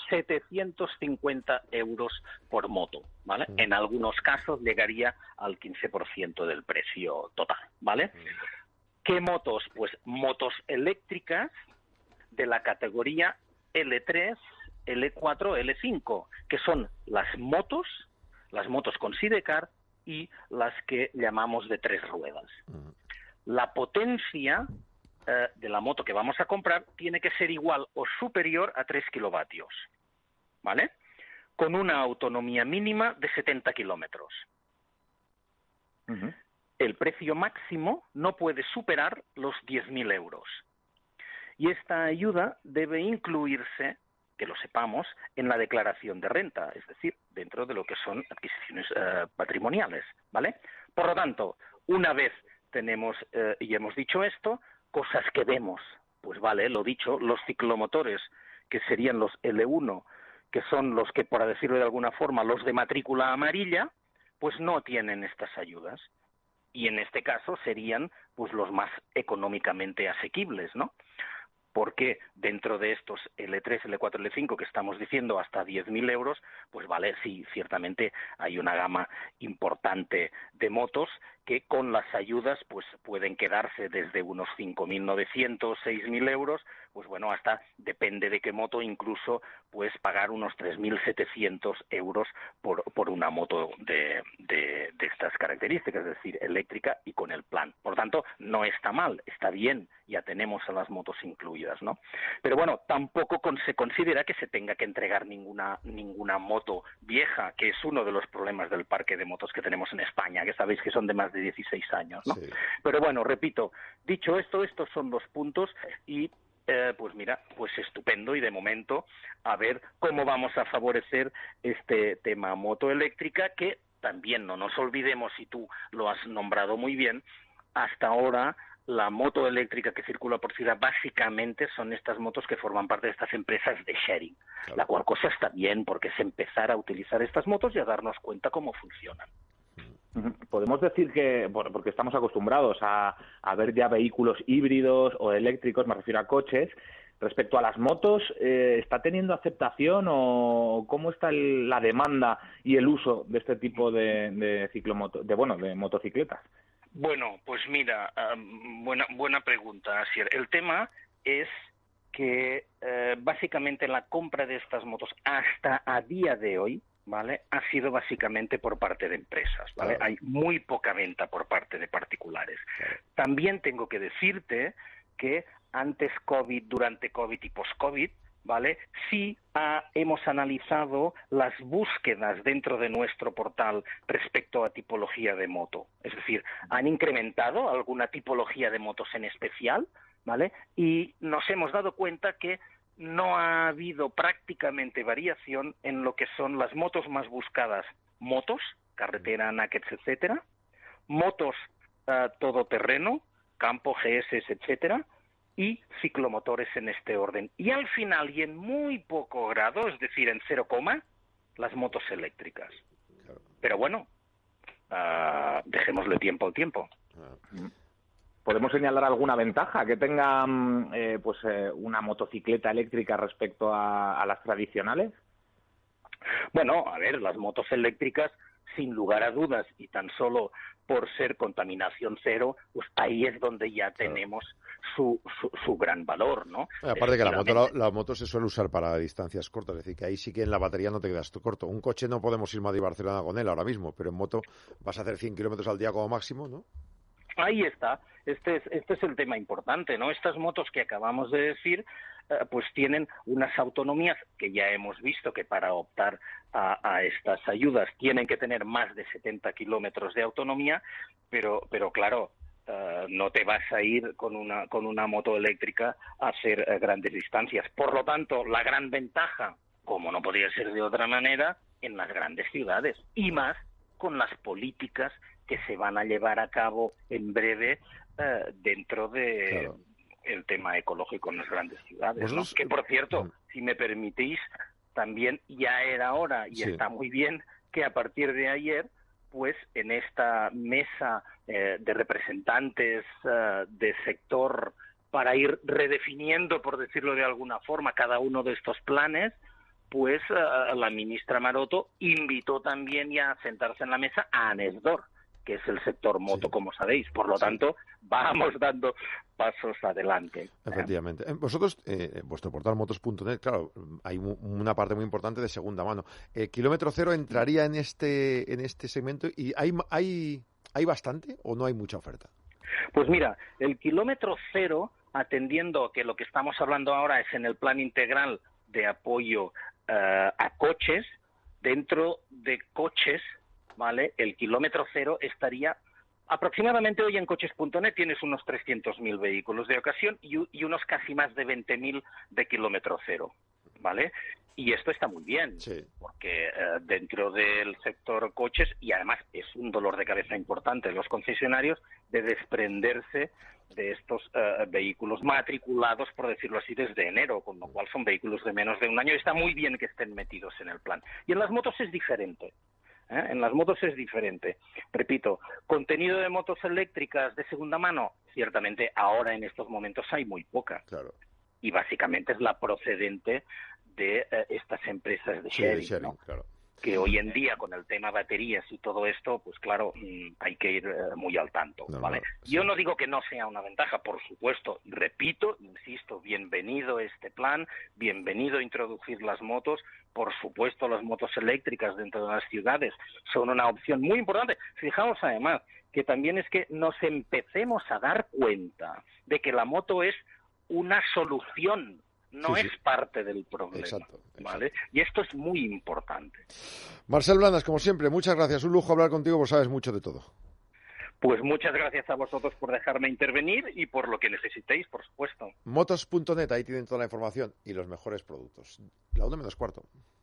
750 euros por moto, ¿vale? En algunos casos llegaría al 15% del precio total, ¿vale? ¿Qué motos? Pues motos eléctricas de la categoría L3, L4, L5, que son las motos con sidecar y las que llamamos de 3 ruedas. La potencia de la moto que vamos a comprar tiene que ser igual o superior a 3 kilovatios, ¿vale? Con una autonomía mínima de 70 kilómetros. El precio máximo no puede superar los 10.000 euros. Y esta ayuda debe incluirse, que lo sepamos, en la declaración de renta, es decir, dentro de lo que son adquisiciones patrimoniales, ¿vale? Por lo tanto, una vez tenemos y hemos dicho esto, cosas que vemos, pues vale, lo dicho, los ciclomotores, que serían los L1, que son los que, por decirlo de alguna forma, los de matrícula amarilla, pues no tienen estas ayudas. Y en este caso serían pues los más económicamente asequibles, ¿no? Porque dentro de estos L3, L4, L5 que estamos diciendo hasta 10.000 euros, pues vale, sí, ciertamente hay una gama importante de motos que con las ayudas pues pueden quedarse desde unos 5.900, 6.000 euros, pues bueno, hasta, depende de qué moto, incluso pues pagar unos 3.700 euros por una moto de estas características, es decir, eléctrica y con el plan. Por tanto, no está mal, está bien, ya tenemos a las motos incluidas, ¿no? Pero bueno, tampoco se considera que se tenga que entregar ninguna moto vieja, que es uno de los problemas del parque de motos que tenemos en España, que sabéis que son de más de 16 años, ¿no? Sí. Pero bueno, repito, dicho esto, estos son los puntos y pues mira, pues estupendo, y de momento a ver cómo vamos a favorecer este tema moto eléctrica, que también no nos olvidemos, y tú lo has nombrado muy bien, hasta ahora la moto eléctrica que circula por ciudad básicamente son estas motos que forman parte de estas empresas de sharing, claro. La cual cosa está bien, porque es empezar a utilizar estas motos y a darnos cuenta cómo funcionan. Podemos decir que, porque estamos acostumbrados a ver ya vehículos híbridos o eléctricos, me refiero a coches, respecto a las motos, ¿está teniendo aceptación o cómo está la demanda y el uso de este tipo de motocicletas? Bueno, pues mira, buena pregunta, Asier. El tema es que básicamente la compra de estas motos hasta a día de hoy, ¿vale?, ha sido básicamente por parte de empresas, ¿vale? Claro. Hay muy poca venta por parte de particulares. Claro. También tengo que decirte que antes COVID, durante COVID y post-COVID, ¿vale?, sí hemos analizado las búsquedas dentro de nuestro portal respecto a tipología de moto. Es decir, han incrementado alguna tipología de motos en especial, ¿vale?, y nos hemos dado cuenta que no ha habido prácticamente variación en lo que son las motos más buscadas. Motos, carretera, nakeds, etcétera, motos todoterreno, campo, GS, etcétera, y ciclomotores en este orden. Y al final, y en muy poco grado, es decir, en 0, las motos eléctricas. Pero bueno, dejémosle tiempo al tiempo. ¿Podemos señalar alguna ventaja que tenga una motocicleta eléctrica respecto a las tradicionales? Bueno, a ver, las motos eléctricas, sin lugar a dudas, y tan solo por ser contaminación cero, pues ahí es donde ya tenemos su gran valor, ¿no? Aparte que la moto se suele usar para distancias cortas, es decir, que ahí sí que en la batería no te quedas corto. Un coche no podemos ir Madrid y Barcelona con él ahora mismo, pero en moto vas a hacer 100 kilómetros al día como máximo, ¿no? Ahí está. Este es el tema importante, ¿no? Estas motos que acabamos de decir, pues tienen unas autonomías que ya hemos visto que para optar a estas ayudas tienen que tener más de 70 kilómetros de autonomía, pero claro, no te vas a ir con una moto eléctrica a hacer grandes distancias. Por lo tanto, la gran ventaja, como no podría ser de otra manera, en las grandes ciudades, y más con las políticas que se van a llevar a cabo en breve dentro de el tema ecológico en las grandes ciudades, ¿no? Que, por cierto, si me permitís, también ya era hora, y está muy bien, que a partir de ayer, pues en esta mesa de representantes de sector, para ir redefiniendo, por decirlo de alguna forma, cada uno de estos planes, pues la ministra Maroto invitó también ya a sentarse en la mesa a Anesdor, que es el sector moto, como sabéis. Por lo tanto, vamos dando pasos adelante. Efectivamente. Vosotros, vuestro portal motos.net, claro, hay una parte muy importante de segunda mano. Kilómetro Cero entraría en este segmento y ¿hay bastante o no hay mucha oferta? Pues mira, el Kilómetro Cero, atendiendo que lo que estamos hablando ahora es en el plan integral de apoyo a coches, dentro de coches, ¿vale? El Kilómetro Cero estaría aproximadamente hoy en coches.net tienes unos 300.000 vehículos de ocasión y unos casi más de 20.000 de Kilómetro Cero, ¿vale? Y esto está muy bien, porque dentro del sector coches, y además es un dolor de cabeza importante de los concesionarios, de desprenderse de estos vehículos matriculados, por decirlo así, desde enero, con lo cual son vehículos de menos de un año. Está muy bien que estén metidos en el plan. Y en las motos es diferente. En las motos es diferente. Repito, contenido de motos eléctricas de segunda mano, ciertamente ahora en estos momentos hay muy poca. Claro. Y básicamente es la procedente de estas empresas de sharing, ¿no? Claro. Que hoy en día con el tema baterías y todo esto, pues claro, hay que ir muy al tanto, ¿vale? Yo no digo que no sea una ventaja, por supuesto, repito, insisto, bienvenido este plan, bienvenido introducir las motos, por supuesto las motos eléctricas dentro de las ciudades son una opción muy importante. Fijaos además que también es que nos empecemos a dar cuenta de que la moto es una solución, no es parte del problema. Exacto. ¿Vale? Y esto es muy importante. Marcel Blanes, como siempre, muchas gracias. Un lujo hablar contigo, porque sabes mucho de todo. Pues muchas gracias a vosotros por dejarme intervenir y por lo que necesitéis, por supuesto. Motos.net, ahí tienen toda la información y los mejores productos. La 1:45.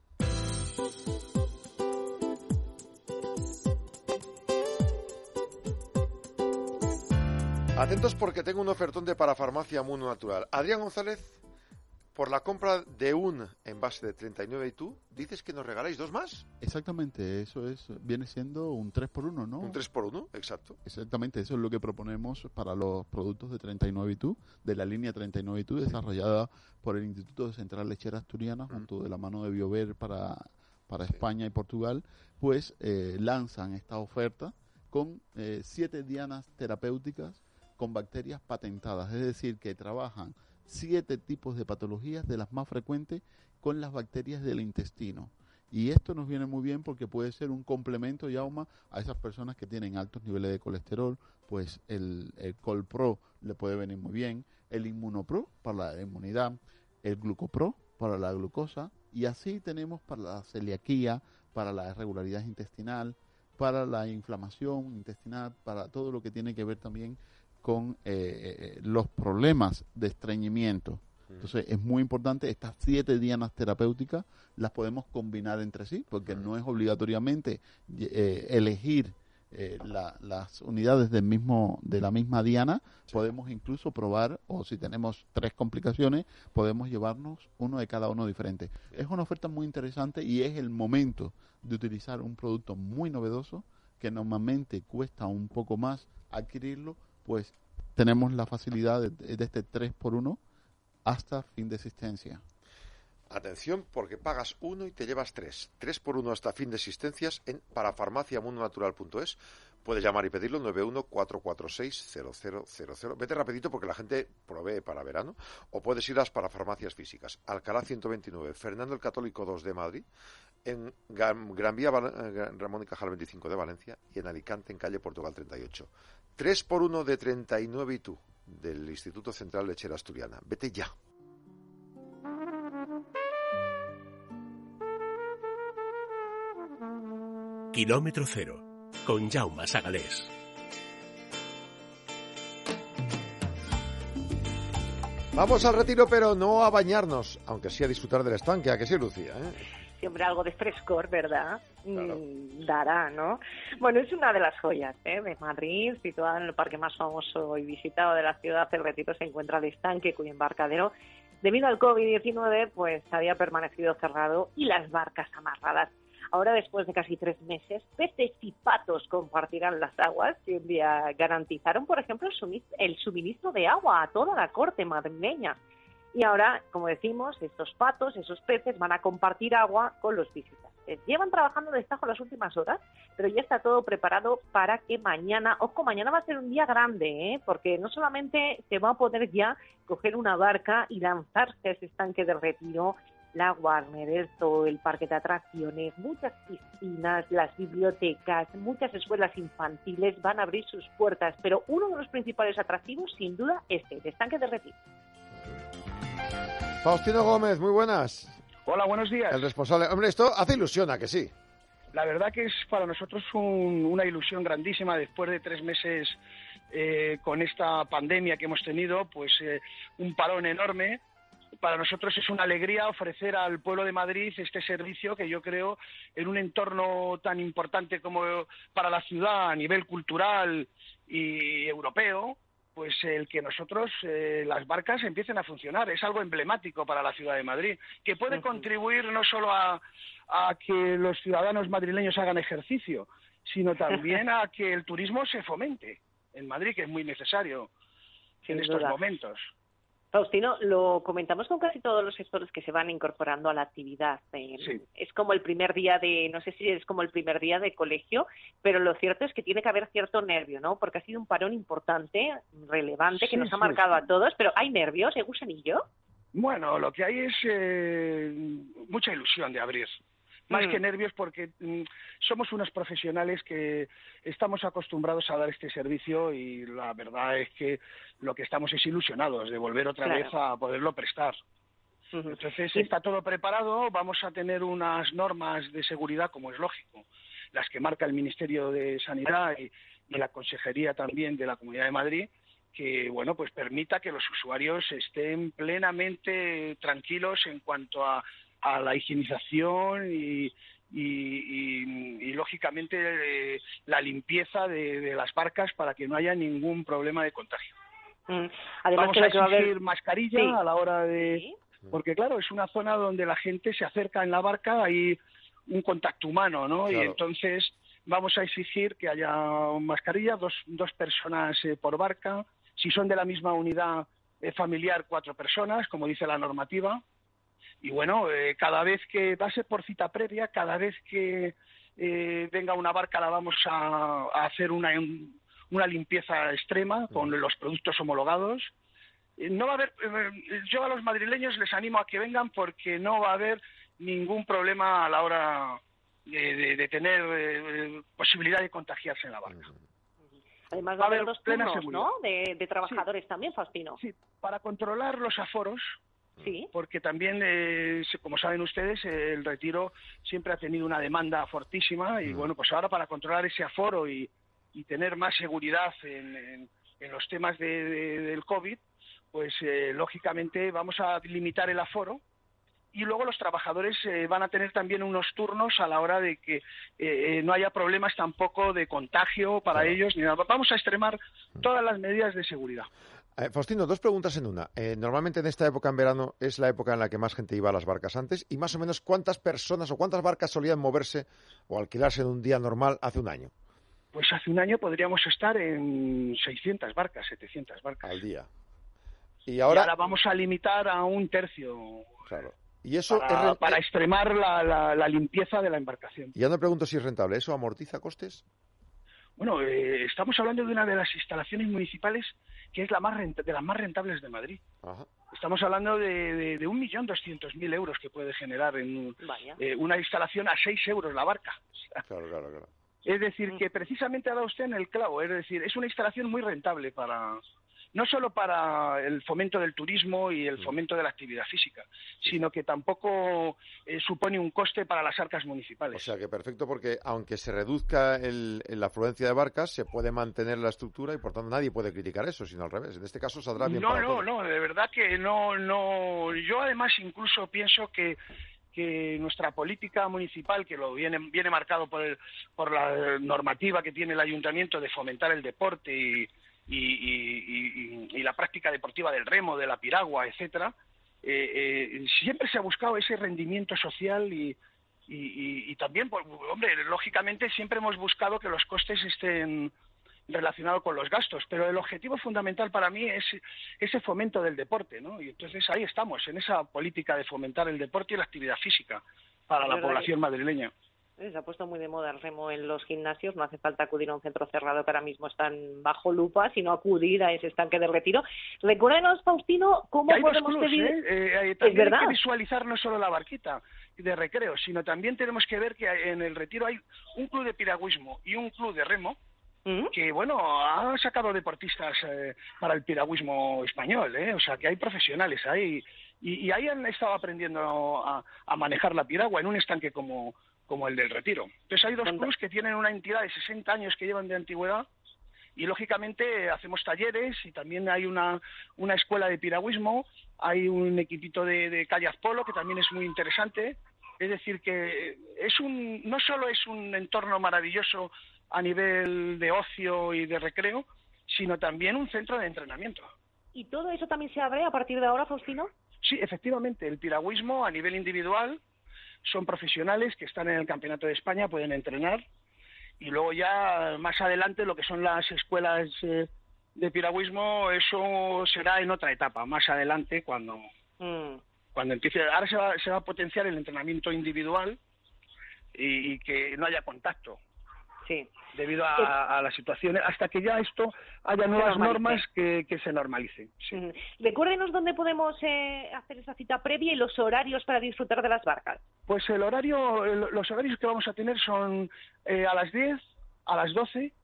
Atentos porque tengo un ofertón de Parafarmacia Mundo Natural. Adrián González, por la compra de un envase de 39 y tú, dices que nos regaláis 2 más. Exactamente, eso viene siendo un 3x1, ¿no? Un 3x1, exacto. Exactamente, eso es lo que proponemos para los productos de 39 y tú, de la línea 39 y tú, desarrollada por el Instituto de Central Lechera Asturiana, junto de la mano de Biover para España y Portugal, pues lanzan esta oferta con 7 dianas terapéuticas con bacterias patentadas, es decir, que trabajan 7 tipos de patologías de las más frecuentes con las bacterias del intestino. Y esto nos viene muy bien porque puede ser un complemento, Yauma, a esas personas que tienen altos niveles de colesterol, pues el Colpro le puede venir muy bien, el Inmunopro para la inmunidad, el Glucopro para la glucosa, y así tenemos para la celiaquía, para la irregularidad intestinal, para la inflamación intestinal, para todo lo que tiene que ver también con los problemas de estreñimiento. Entonces es muy importante, estas 7 dianas terapéuticas las podemos combinar entre sí, porque no es obligatoriamente elegir las unidades de la misma diana. Podemos incluso probar, o si tenemos 3 complicaciones, podemos llevarnos uno de cada uno diferente. Es una oferta muy interesante y es el momento de utilizar un producto muy novedoso que normalmente cuesta un poco más adquirirlo, pues tenemos la facilidad de este 3x1 hasta fin de existencia. Atención, porque pagas 1 y te llevas 3. 3x1 hasta fin de existencias en parafarmaciamundonatural.es. Puedes llamar y pedirlo 91-446-0000. Vete rapidito porque la gente provee para verano. O puedes ir a las parafarmacias físicas. Alcalá 129, Fernando el Católico 2 de Madrid, en Gran Vía Ramón y Cajal 25 de Valencia y en Alicante en calle Portugal 38. 3x1 de 39 y tú, del Instituto Central Lechera Asturiana. Vete ya. Kilómetro Cero, con Jaume Sagalés. Vamos al retiro, pero no a bañarnos, aunque sí a disfrutar del estanque, ¿a que sí, Lucía? Siempre algo de frescor, ¿verdad? Claro. Dará, ¿no? Bueno, es una de las joyas de Madrid, situada en el parque más famoso y visitado de la ciudad. El retiro se encuentra el estanque, cuyo embarcadero, debido al COVID-19, pues había permanecido cerrado y las barcas amarradas. Ahora, después de casi 3 meses, peces y patos compartirán las aguas que un día garantizaron, por ejemplo, el suministro de agua a toda la corte madrileña. Y ahora, como decimos, estos patos, esos peces, van a compartir agua con los visitantes. Llevan trabajando de estajo las últimas horas, pero ya está todo preparado para que mañana, ojo, mañana va a ser un día grande, porque no solamente se va a poder ya coger una barca y lanzarse a ese estanque de retiro, la Warner, el Zoo, el parque de atracciones, muchas piscinas, las bibliotecas, muchas escuelas infantiles van a abrir sus puertas, pero uno de los principales atractivos, sin duda, el estanque de retiro. Faustino Gómez, muy buenas. Hola, buenos días. El responsable. Hombre, esto hace ilusión, ¿a que sí? La verdad que es para nosotros una ilusión grandísima después de 3 meses con esta pandemia que hemos tenido, pues un parón enorme. Para nosotros es una alegría ofrecer al pueblo de Madrid este servicio que yo creo en un entorno tan importante como para la ciudad a nivel cultural y europeo, pues el que nosotros, las barcas empiecen a funcionar. Es algo emblemático para la ciudad de Madrid, que puede contribuir no solo a que los ciudadanos madrileños hagan ejercicio, sino también a que el turismo se fomente en Madrid, que es muy necesario en estos momentos. Faustino, lo comentamos con casi todos los sectores que se van incorporando a la actividad. Sí. Es como el primer día no sé si es como el primer día de colegio, pero lo cierto es que tiene que haber cierto nervio, ¿no? Porque ha sido un parón importante, relevante, que nos ha marcado a todos, pero ¿hay nervios, gusanillo? Bueno, lo que hay es mucha ilusión de abrir. Más que nervios, porque somos unos profesionales que estamos acostumbrados a dar este servicio y la verdad es que lo que estamos es ilusionados de volver otra vez a poderlo prestar. Entonces está todo preparado, vamos a tener unas normas de seguridad, como es lógico, las que marca el Ministerio de Sanidad y la Consejería también de la Comunidad de Madrid, que bueno, pues permita que los usuarios estén plenamente tranquilos en cuanto a la higienización y lógicamente la limpieza de las barcas para que no haya ningún problema de contagio. Además, vamos a exigir mascarilla a la hora de... Porque claro, es una zona donde la gente se acerca en la barca, hay un contacto humano, ¿no? Claro. Y entonces vamos a exigir que haya mascarilla, dos personas por barca. Si son de la misma unidad familiar, 4 personas, como dice la normativa. Y bueno, cada vez que va a ser por cita previa, cada vez que venga una barca la vamos a hacer una limpieza extrema con los productos homologados. No va a haber, yo a los madrileños les animo a que vengan porque no va a haber ningún problema a la hora de tener posibilidad de contagiarse en la barca. Además va a haber 2 turnos, ¿no? De trabajadores también, Faustino. Sí, para controlar los aforos. Sí. Porque también, como saben ustedes, el retiro siempre ha tenido una demanda fortísima y bueno, pues ahora para controlar ese aforo y tener más seguridad en los temas del COVID, pues lógicamente vamos a limitar el aforo y luego los trabajadores van a tener también unos turnos a la hora de que no haya problemas tampoco de contagio para ellos ni nada. Vamos a extremar todas las medidas de seguridad. Faustino, 2 preguntas en una. Normalmente en esta época, en verano, es la época en la que más gente iba a las barcas antes. Y más o menos, ¿cuántas personas o cuántas barcas solían moverse o alquilarse en un día normal hace un año? Pues hace un año podríamos estar en 600 barcas, 700 barcas. Al día. Y ahora vamos a limitar a 1/3. Claro. Y eso para extremar la limpieza de la embarcación. Y ya no pregunto si es rentable. ¿Eso amortiza costes? Bueno, estamos hablando de una de las instalaciones municipales que es de las más rentables de Madrid. Ajá. Estamos hablando de 1.200.000 euros que puede generar en una instalación a 6 euros la barca. Claro. Es decir, que precisamente ha dado usted en el clavo. Es decir, es una instalación muy rentable no solo para el fomento del turismo y el fomento de la actividad física, sino que tampoco supone un coste para las arcas municipales. O sea que perfecto, porque aunque se reduzca la afluencia de barcas, se puede mantener la estructura y por tanto nadie puede criticar eso, sino al revés. En este caso saldrá bien para todos. No, de verdad que no. Yo además incluso pienso que nuestra política municipal, que lo viene marcado por la normativa que tiene el ayuntamiento de fomentar el deporte y la práctica deportiva del remo, de la piragua, etcétera, siempre se ha buscado ese rendimiento social y también, pues, hombre, lógicamente siempre hemos buscado que los costes estén relacionado con los gastos, pero el objetivo fundamental para mí es ese fomento del deporte, ¿no? Y entonces ahí estamos, en esa política de fomentar el deporte y la actividad física para la población madrileña. Se ha puesto muy de moda el remo en los gimnasios, no hace falta acudir a un centro cerrado que ahora mismo están bajo lupa, sino acudir a ese estanque de Retiro. Recuérdanos, Faustino, cómo podemos pedir... También hay que visualizar no solo la barquita de recreo, sino también tenemos que ver que en el Retiro hay un club de piragüismo y un club de remo que, bueno, ha sacado deportistas para el piragüismo español, o sea, que hay profesionales ahí, y ahí han estado aprendiendo a manejar la piragua en un estanque como el del Retiro. Entonces hay dos clubs que tienen una entidad de 60 años que llevan de antigüedad y lógicamente hacemos talleres y también hay una escuela de piragüismo, hay un equipito de kayak polo que también es muy interesante. Es decir que no solo es un entorno maravilloso a nivel de ocio y de recreo, sino también un centro de entrenamiento. ¿Y todo eso también se abre a partir de ahora, Faustino? Sí, efectivamente, el piragüismo a nivel individual son profesionales que están en el Campeonato de España, pueden entrenar, y luego ya más adelante lo que son las escuelas de piragüismo, eso será en otra etapa, más adelante cuando empiece. Ahora se va a potenciar el entrenamiento individual y que no haya contacto. Sí. Debido a las situaciones, hasta que ya esto haya nuevas normas que se normalicen. Sí. Recuérdenos dónde podemos hacer esa cita previa y los horarios para disfrutar de las barcas. Pues los horarios que vamos a tener son a las 10, a las 12,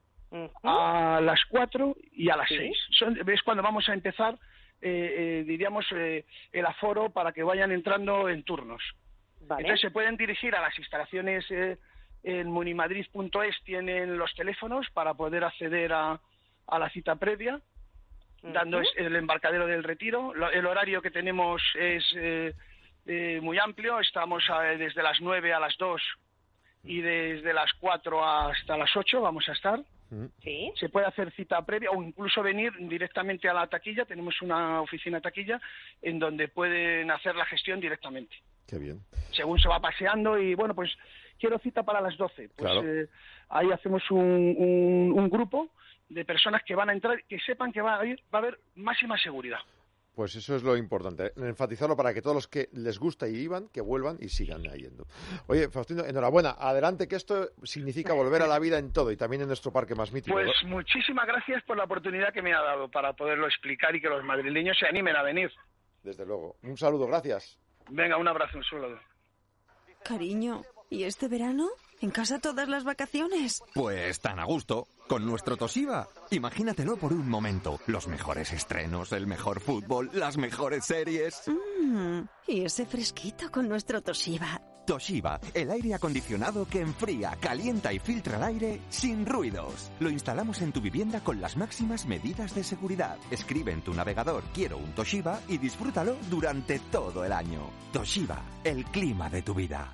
a las 4 y a las 6. Es cuando vamos a empezar, diríamos, el aforo para que vayan entrando en turnos. Vale. Entonces se pueden dirigir a las instalaciones... En munimadrid.es tienen los teléfonos para poder acceder a la cita previa, dando el embarcadero del Retiro. El horario que tenemos es muy amplio, estamos desde las 9 a las 2 y desde las 4 hasta las 8 vamos a estar. ¿Sí? Se puede hacer cita previa o incluso venir directamente a la taquilla, tenemos una oficina taquilla en donde pueden hacer la gestión directamente. Qué bien. Según se va paseando y bueno, pues quiero cita para las 12. Pues claro. Ahí hacemos un grupo de personas que van a entrar, que sepan que va a haber máxima seguridad. Pues eso es lo importante, enfatizarlo para que todos los que les gusta y iban, que vuelvan y sigan yendo. Oye, Faustino, enhorabuena. Adelante, que esto significa volver a la vida en todo y también en nuestro parque más mítico. Pues muchísimas gracias por la oportunidad que me ha dado para poderlo explicar y que los madrileños se animen a venir. Desde luego. Un saludo, gracias. Venga, un abrazo, un saludo. Cariño, ¿y este verano? ¿En casa todas las vacaciones? Pues tan a gusto, con nuestro Toshiba. Imagínatelo por un momento. Los mejores estrenos, el mejor fútbol, las mejores series. Y ese fresquito con nuestro Toshiba. Toshiba, el aire acondicionado que enfría, calienta y filtra el aire sin ruidos. Lo instalamos en tu vivienda con las máximas medidas de seguridad. Escribe en tu navegador "Quiero un Toshiba" y disfrútalo durante todo el año. Toshiba, el clima de tu vida.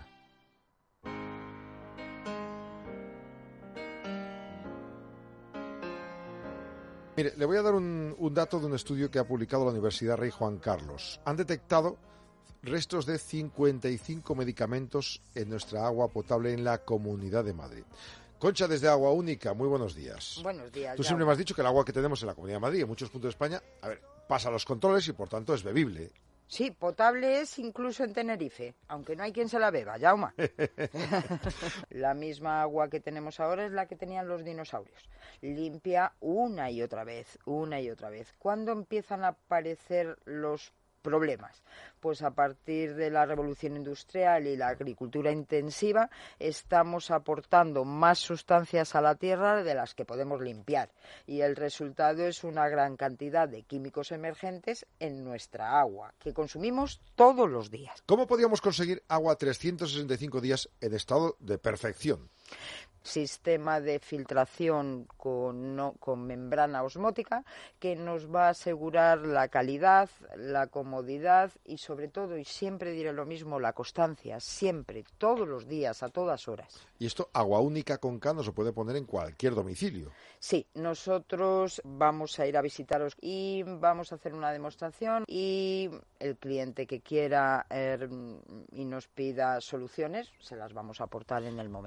Mire, le voy a dar un dato de un estudio que ha publicado la Universidad Rey Juan Carlos. Han detectado restos de 55 medicamentos en nuestra agua potable en la Comunidad de Madrid. Concha, desde Agua Única, muy buenos días. Buenos días. Tú siempre me has dicho que el agua que tenemos en la Comunidad de Madrid, en muchos puntos de España, pasa los controles y por tanto es bebible. Sí, potable es incluso en Tenerife, aunque no hay quien se la beba, Jaume. La misma agua que tenemos ahora es la que tenían los dinosaurios. Limpia una y otra vez, una y otra vez. ¿Cuándo empiezan a aparecer los problemas? Pues a partir de la revolución industrial y la agricultura intensiva estamos aportando más sustancias a la tierra de las que podemos limpiar y el resultado es una gran cantidad de químicos emergentes en nuestra agua que consumimos todos los días. ¿Cómo podríamos conseguir agua 365 días en estado de perfección? Sistema de filtración con membrana osmótica que nos va a asegurar la calidad, la comodidad y sobre todo, y siempre diré lo mismo, la constancia, siempre, todos los días, a todas horas. Y esto, Agua Única con K, no se puede poner en cualquier domicilio. Sí, nosotros vamos a ir a visitaros y vamos a hacer una demostración y el cliente que quiera y nos pida soluciones, se las vamos a aportar en el momento. La visita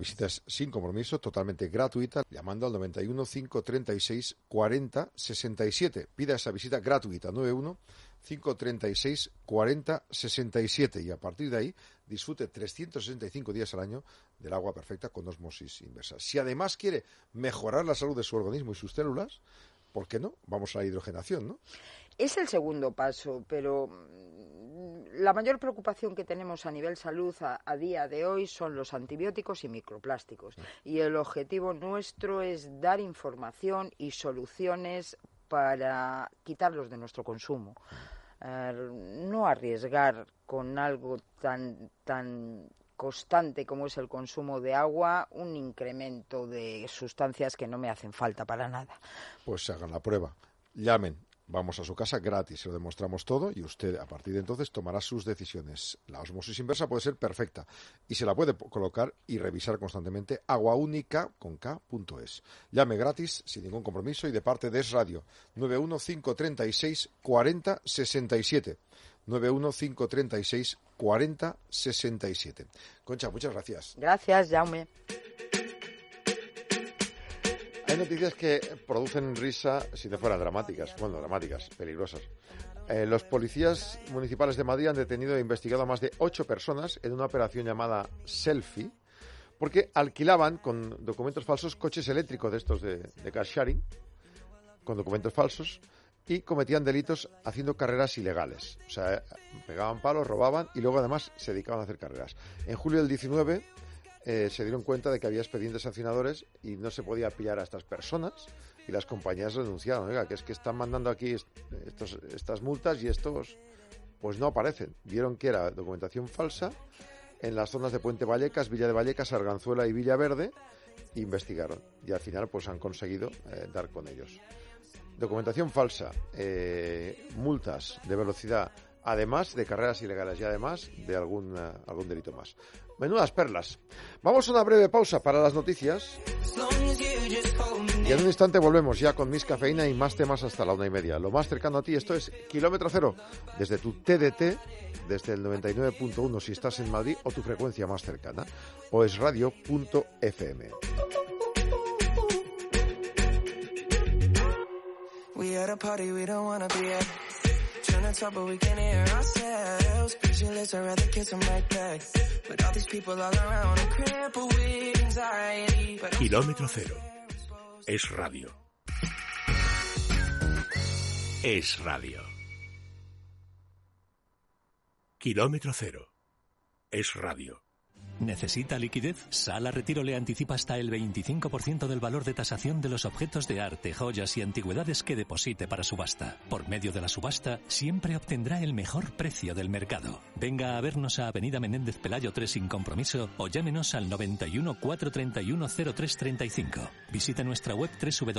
visita es sin compromiso, totalmente gratuita, llamando al 91 536 40 67. Pida esa visita gratuita, 91 536 40 67, y a partir de ahí disfrute 365 días al año del agua perfecta con osmosis inversa. Si además quiere mejorar la salud de su organismo y sus células, ¿por qué no? Vamos a la hidrogenación, ¿no? Es el segundo paso, pero la mayor preocupación que tenemos a nivel salud a día de hoy son los antibióticos y microplásticos. Y el objetivo nuestro es dar información y soluciones para quitarlos de nuestro consumo. No arriesgar con algo tan constante como es el consumo de agua un incremento de sustancias que no me hacen falta para nada. Pues hagan la prueba. Llamen. Vamos a su casa gratis, se lo demostramos todo y usted a partir de entonces tomará sus decisiones. La osmosis inversa puede ser perfecta y se la puede colocar y revisar constantemente aguaúnica.es. Llame gratis, sin ningún compromiso y de parte de Es Radio, 91 536 40 67. 91 536 40 67. Concha, muchas gracias. Gracias, Jaume. Hay noticias que producen risa si no fueran dramáticas. Bueno, dramáticas, peligrosas. Los policías municipales de Madrid han detenido e investigado a más de 8 personas en una operación llamada Selfie, porque alquilaban con documentos falsos coches eléctricos de estos de car sharing, con documentos falsos, y cometían delitos haciendo carreras ilegales. O sea, pegaban palos, robaban y luego además se dedicaban a hacer carreras. En julio del 19... se dieron cuenta de que había expedientes sancionadores y no se podía pillar a estas personas y las compañías denunciaron, oiga, que es que están mandando aquí estas multas y estos pues no aparecen. Vieron que era documentación falsa en las zonas de Puente Vallecas, Villa de Vallecas, Arganzuela y Villaverde, e investigaron y al final pues han conseguido dar con ellos. Documentación falsa, multas de velocidad, además de carreras ilegales y además de algún delito más. Menudas perlas. Vamos a una breve pausa para las noticias y en un instante volvemos ya con Miss Cafeína y más temas hasta la 1:30. Lo más cercano a ti, esto es Kilómetro Cero, desde tu TDT, desde el 99.1 si estás en Madrid o tu frecuencia más cercana, o es radio.fm. We at a party we don't wanna be at. Trying to talk but we can't hear ourselves. Pictureless, I'd rather kiss them right back. But all these people all around, I'm crippled with anxiety. Kilómetro Cero. Es radio. Es radio. Kilómetro Cero. Es radio. ¿Necesita liquidez? Sala Retiro le anticipa hasta el 25% del valor de tasación de los objetos de arte, joyas y antigüedades que deposite para subasta. Por medio de la subasta, siempre obtendrá el mejor precio del mercado. Venga a vernos a Avenida Menéndez Pelayo 3 sin compromiso o llámenos al 91 431 0335. Visite nuestra web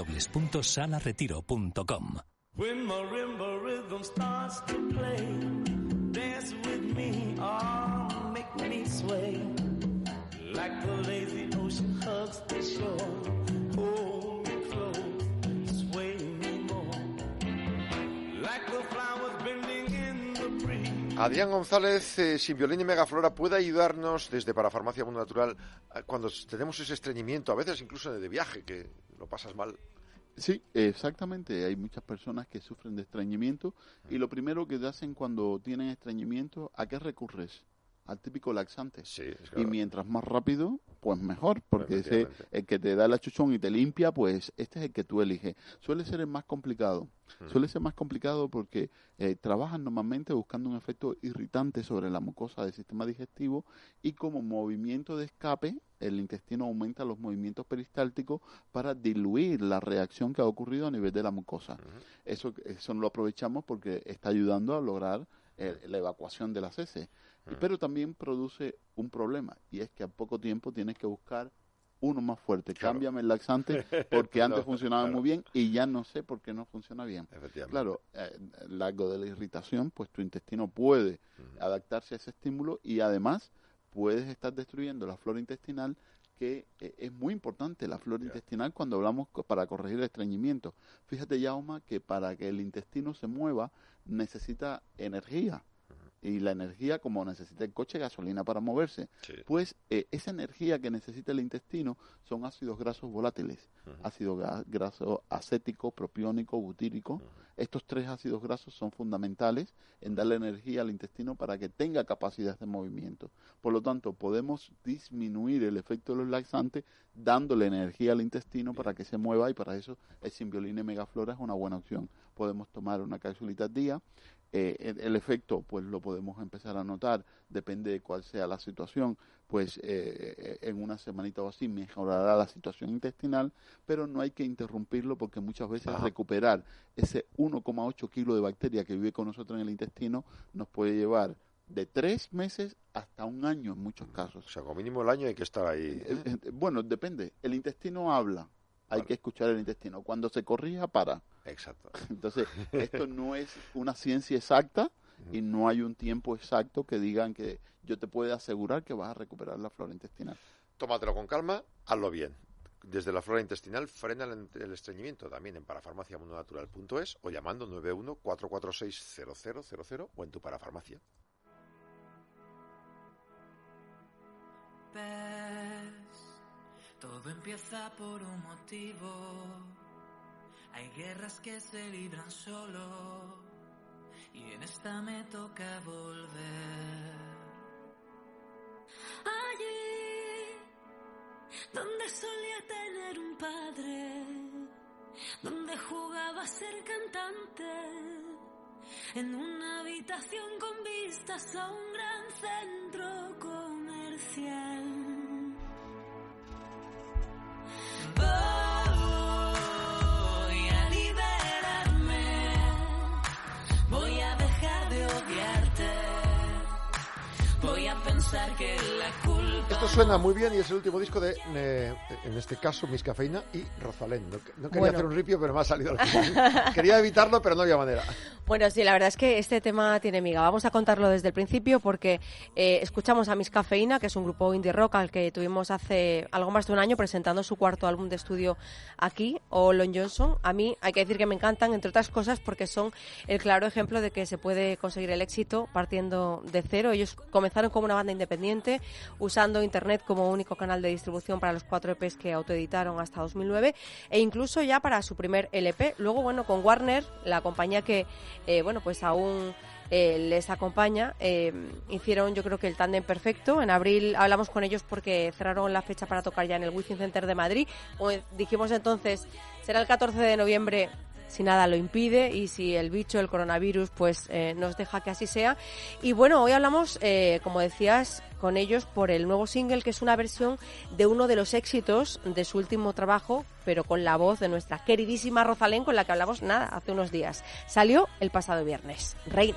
www.salaretiro.com. When marimba rhythm starts to play, dance with me, make me sway. Like the lazy ocean hugs the shore, hold me close, sway me more. Like the flowers bending in the breeze. Adrián González, sin violín y megaflora, ¿puede ayudarnos desde Parafarmacia Mundo Natural cuando tenemos ese estreñimiento, a veces incluso de viaje, que lo pasas mal? Sí, exactamente. Hay muchas personas que sufren de estreñimiento y lo primero que te hacen cuando tienen estreñimiento, ¿a qué recurres? Al típico laxante. Sí, es claro. Y mientras más rápido, pues mejor, porque ese, el que te da el achuchón y te limpia, pues este es el que tú eliges. Suele ser el más complicado. Suele ser más complicado porque trabajan normalmente buscando un efecto irritante sobre la mucosa del sistema digestivo y como movimiento de escape, el intestino aumenta los movimientos peristálticos para diluir la reacción que ha ocurrido a nivel de la mucosa. Eso no lo aprovechamos porque está ayudando a lograr la evacuación de las heces. Pero también produce un problema y es que a poco tiempo tienes que buscar uno más fuerte. Claro. Cámbiame el laxante porque antes funcionaba muy bien y ya no sé por qué no funciona bien. Claro, largo de la irritación, pues tu intestino puede adaptarse a ese estímulo y además puedes estar destruyendo la flora intestinal, que es muy importante la flora intestinal cuando hablamos para corregir el estreñimiento. Fíjate, Jaume, que para que el intestino se mueva necesita energía. y la energía como necesita el coche, gasolina para moverse. Sí. Pues esa energía que necesita el intestino son ácidos grasos volátiles, ácido graso acético, propiónico, butírico. Estos 3 ácidos grasos son fundamentales en darle energía al intestino para que tenga capacidad de movimiento. Por lo tanto, podemos disminuir el efecto de los laxantes dándole energía al intestino para que se mueva, y para eso el Symbiolin Megaflora es una buena opción. Podemos tomar una cápsula al día. El efecto pues lo podemos empezar a notar, depende de cuál sea la situación, pues en una semanita o así mejorará la situación intestinal, pero no hay que interrumpirlo porque muchas veces recuperar ese 1,8 kilos de bacteria que vive con nosotros en el intestino nos puede llevar de 3 meses hasta 1 año en muchos casos. O sea, como mínimo el año hay que estar ahí. Bueno, depende. El intestino habla. Hay que escuchar el intestino. Cuando se corrija, para. Exacto. Entonces, esto no es una ciencia exacta y no hay un tiempo exacto que digan que yo te puedo asegurar que vas a recuperar la flora intestinal. Tómatelo con calma, hazlo bien. Desde la flora intestinal frena el estreñimiento también en parafarmaciamundonatural.es o llamando 91-446-0000 o en tu parafarmacia. Todo empieza por un motivo. Hay guerras que se libran solo y en esta me toca volver. Allí donde solía tener un padre, donde jugaba a ser cantante, en una habitación con vistas a un gran centro comercial. Voy a liberarme, voy a dejar de odiarte, voy a pensar que la culpa... Esto suena muy bien y es el último disco de, en este caso, Miss Cafeína y Rosalén. No quería hacer un ripio, pero me ha salido al final. Quería evitarlo, pero no había manera. Bueno, sí, la verdad es que este tema tiene miga. Vamos a contarlo desde el principio porque escuchamos a Miss Cafeína, que es un grupo indie rock al que tuvimos hace algo más de un año presentando su cuarto álbum de estudio aquí, Olon Johnson. A mí hay que decir que me encantan, entre otras cosas, porque son el claro ejemplo de que se puede conseguir el éxito partiendo de cero. Ellos comenzaron como una banda independiente, usando Internet como único canal de distribución para los 4 EPs que autoeditaron hasta 2009 e incluso ya para su primer LP. Luego, bueno, con Warner, la compañía que pues aún les acompaña, hicieron yo creo que el tándem perfecto. En abril hablamos con ellos porque cerraron la fecha para tocar ya en el Wizzing Center de Madrid. Como dijimos entonces, será el 14 de noviembre si nada lo impide y si el bicho, el coronavirus, pues nos deja que así sea. Y bueno, hoy hablamos, como decías, con ellos por el nuevo single, que es una versión de uno de los éxitos de su último trabajo, pero con la voz de nuestra queridísima Rosalén, con la que hablamos hace unos días. Salió el pasado viernes, Reina.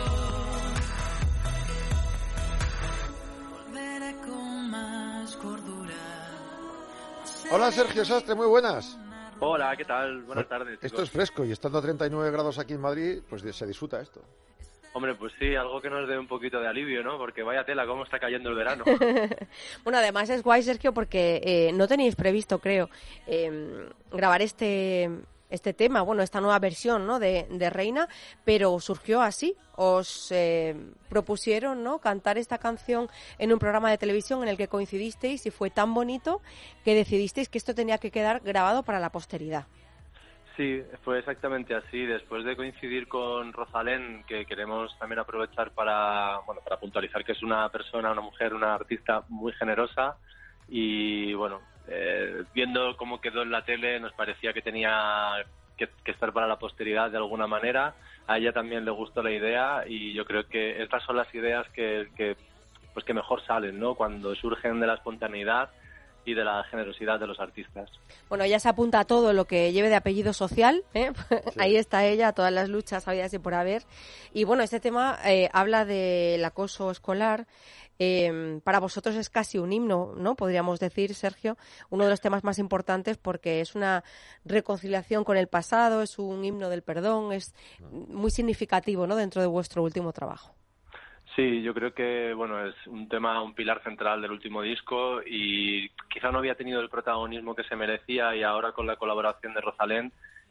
Hola, Sergio Sastre, muy buenas. Hola, ¿qué tal? Buenas tardes, chicos. Esto es fresco y estando a 39 grados aquí en Madrid, pues se disfruta esto. Hombre, pues sí, algo que nos dé un poquito de alivio, ¿no? Porque vaya tela, cómo está cayendo el verano. Bueno, además es guay, Sergio, porque no teníais previsto, creo, grabar este tema, bueno, esta nueva versión, ¿no?, de Reina, pero surgió así. Os propusieron, ¿no?, cantar esta canción en un programa de televisión en el que coincidisteis y fue tan bonito que decidisteis que esto tenía que quedar grabado para la posteridad. Sí, fue exactamente así. Después de coincidir con Rosalén, que queremos también aprovechar para puntualizar que es una persona, una mujer, una artista muy generosa y, bueno, viendo cómo quedó en la tele, nos parecía que tenía que estar para la posteridad de alguna manera. A ella también le gustó la idea y yo creo que estas son las ideas que mejor salen, ¿no?, cuando surgen de la espontaneidad y de la generosidad de los artistas. Bueno, ella se apunta a todo lo que lleve de apellido social, ¿eh? Sí. Ahí está ella, a todas las luchas habidas y por haber. Y bueno, este tema habla del acoso escolar. Para vosotros es casi un himno, ¿no?, podríamos decir, Sergio, uno de los temas más importantes porque es una reconciliación con el pasado, es un himno del perdón, es muy significativo, ¿no?, dentro de vuestro último trabajo. Sí, yo creo que es un tema, un pilar central del último disco y quizá no había tenido el protagonismo que se merecía y ahora con la colaboración de Rosalén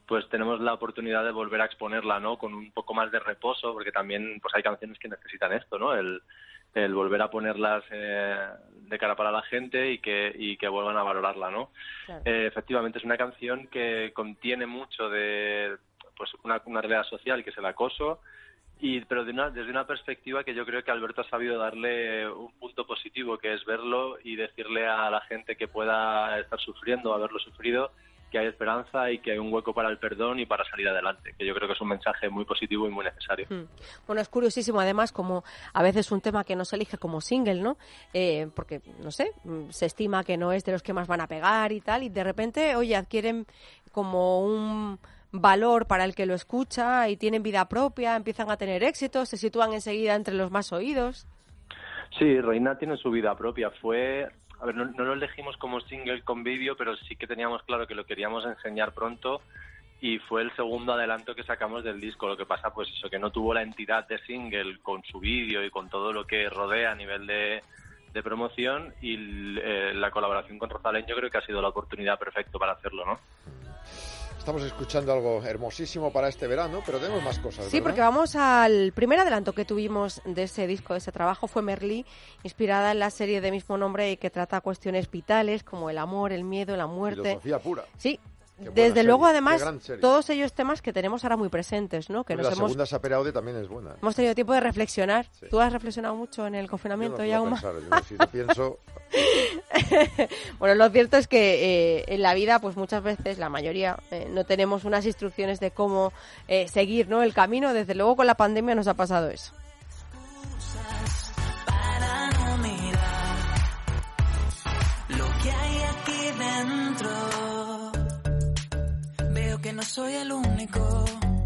pues tenemos la oportunidad de volver a exponerla, ¿no? Con un poco más de reposo, porque también pues hay canciones que necesitan esto, ¿no? El volver a ponerlas de cara para la gente y que vuelvan a valorarla, ¿no? Claro. Efectivamente, es una canción que contiene mucho de pues una realidad social, que es el acoso, pero desde una perspectiva que yo creo que Alberto ha sabido darle un punto positivo, que es verlo y decirle a la gente que pueda estar sufriendo o haberlo sufrido, que hay esperanza y que hay un hueco para el perdón y para salir adelante, que yo creo que es un mensaje muy positivo y muy necesario. Bueno, es curiosísimo, además, como a veces un tema que no se elige como single, ¿no? Porque, no sé, se estima que no es de los que más van a pegar y tal, y de repente, oye, adquieren como un valor para el que lo escucha y tienen vida propia, empiezan a tener éxito, se sitúan enseguida entre los más oídos. Sí, Reina tiene su vida propia. A ver, no lo elegimos como single con vídeo, pero sí que teníamos claro que lo queríamos enseñar pronto y fue el segundo adelanto que sacamos del disco. Lo que pasa, pues eso, que no tuvo la entidad de single con su vídeo y con todo lo que rodea a nivel de promoción, y la colaboración con Rosalén yo creo que ha sido la oportunidad perfecta para hacerlo, ¿no? Estamos escuchando algo hermosísimo para este verano, pero tenemos más cosas, Sí, ¿verdad? porque vamos al primer adelanto que tuvimos de ese disco, de ese trabajo, fue Merlí, inspirada en la serie de mismo nombre y que trata cuestiones vitales como el amor, el miedo, la muerte. Filosofía pura. Sí. Qué Desde serie, luego, además, serie. todos ellos temas que tenemos ahora muy presentes, ¿no? Que la segunda Saperaude también es buena. Hemos tenido tiempo de reflexionar. Sí. ¿Tú has reflexionado mucho en el confinamiento, Jaume? Yo si no pienso... Bueno, lo cierto es que en la vida, pues muchas veces, la mayoría, no tenemos unas instrucciones de cómo seguir, ¿no? El camino. Desde luego, con la pandemia nos ha pasado eso. Para no mirar lo que hay aquí dentro. Veo que no soy el único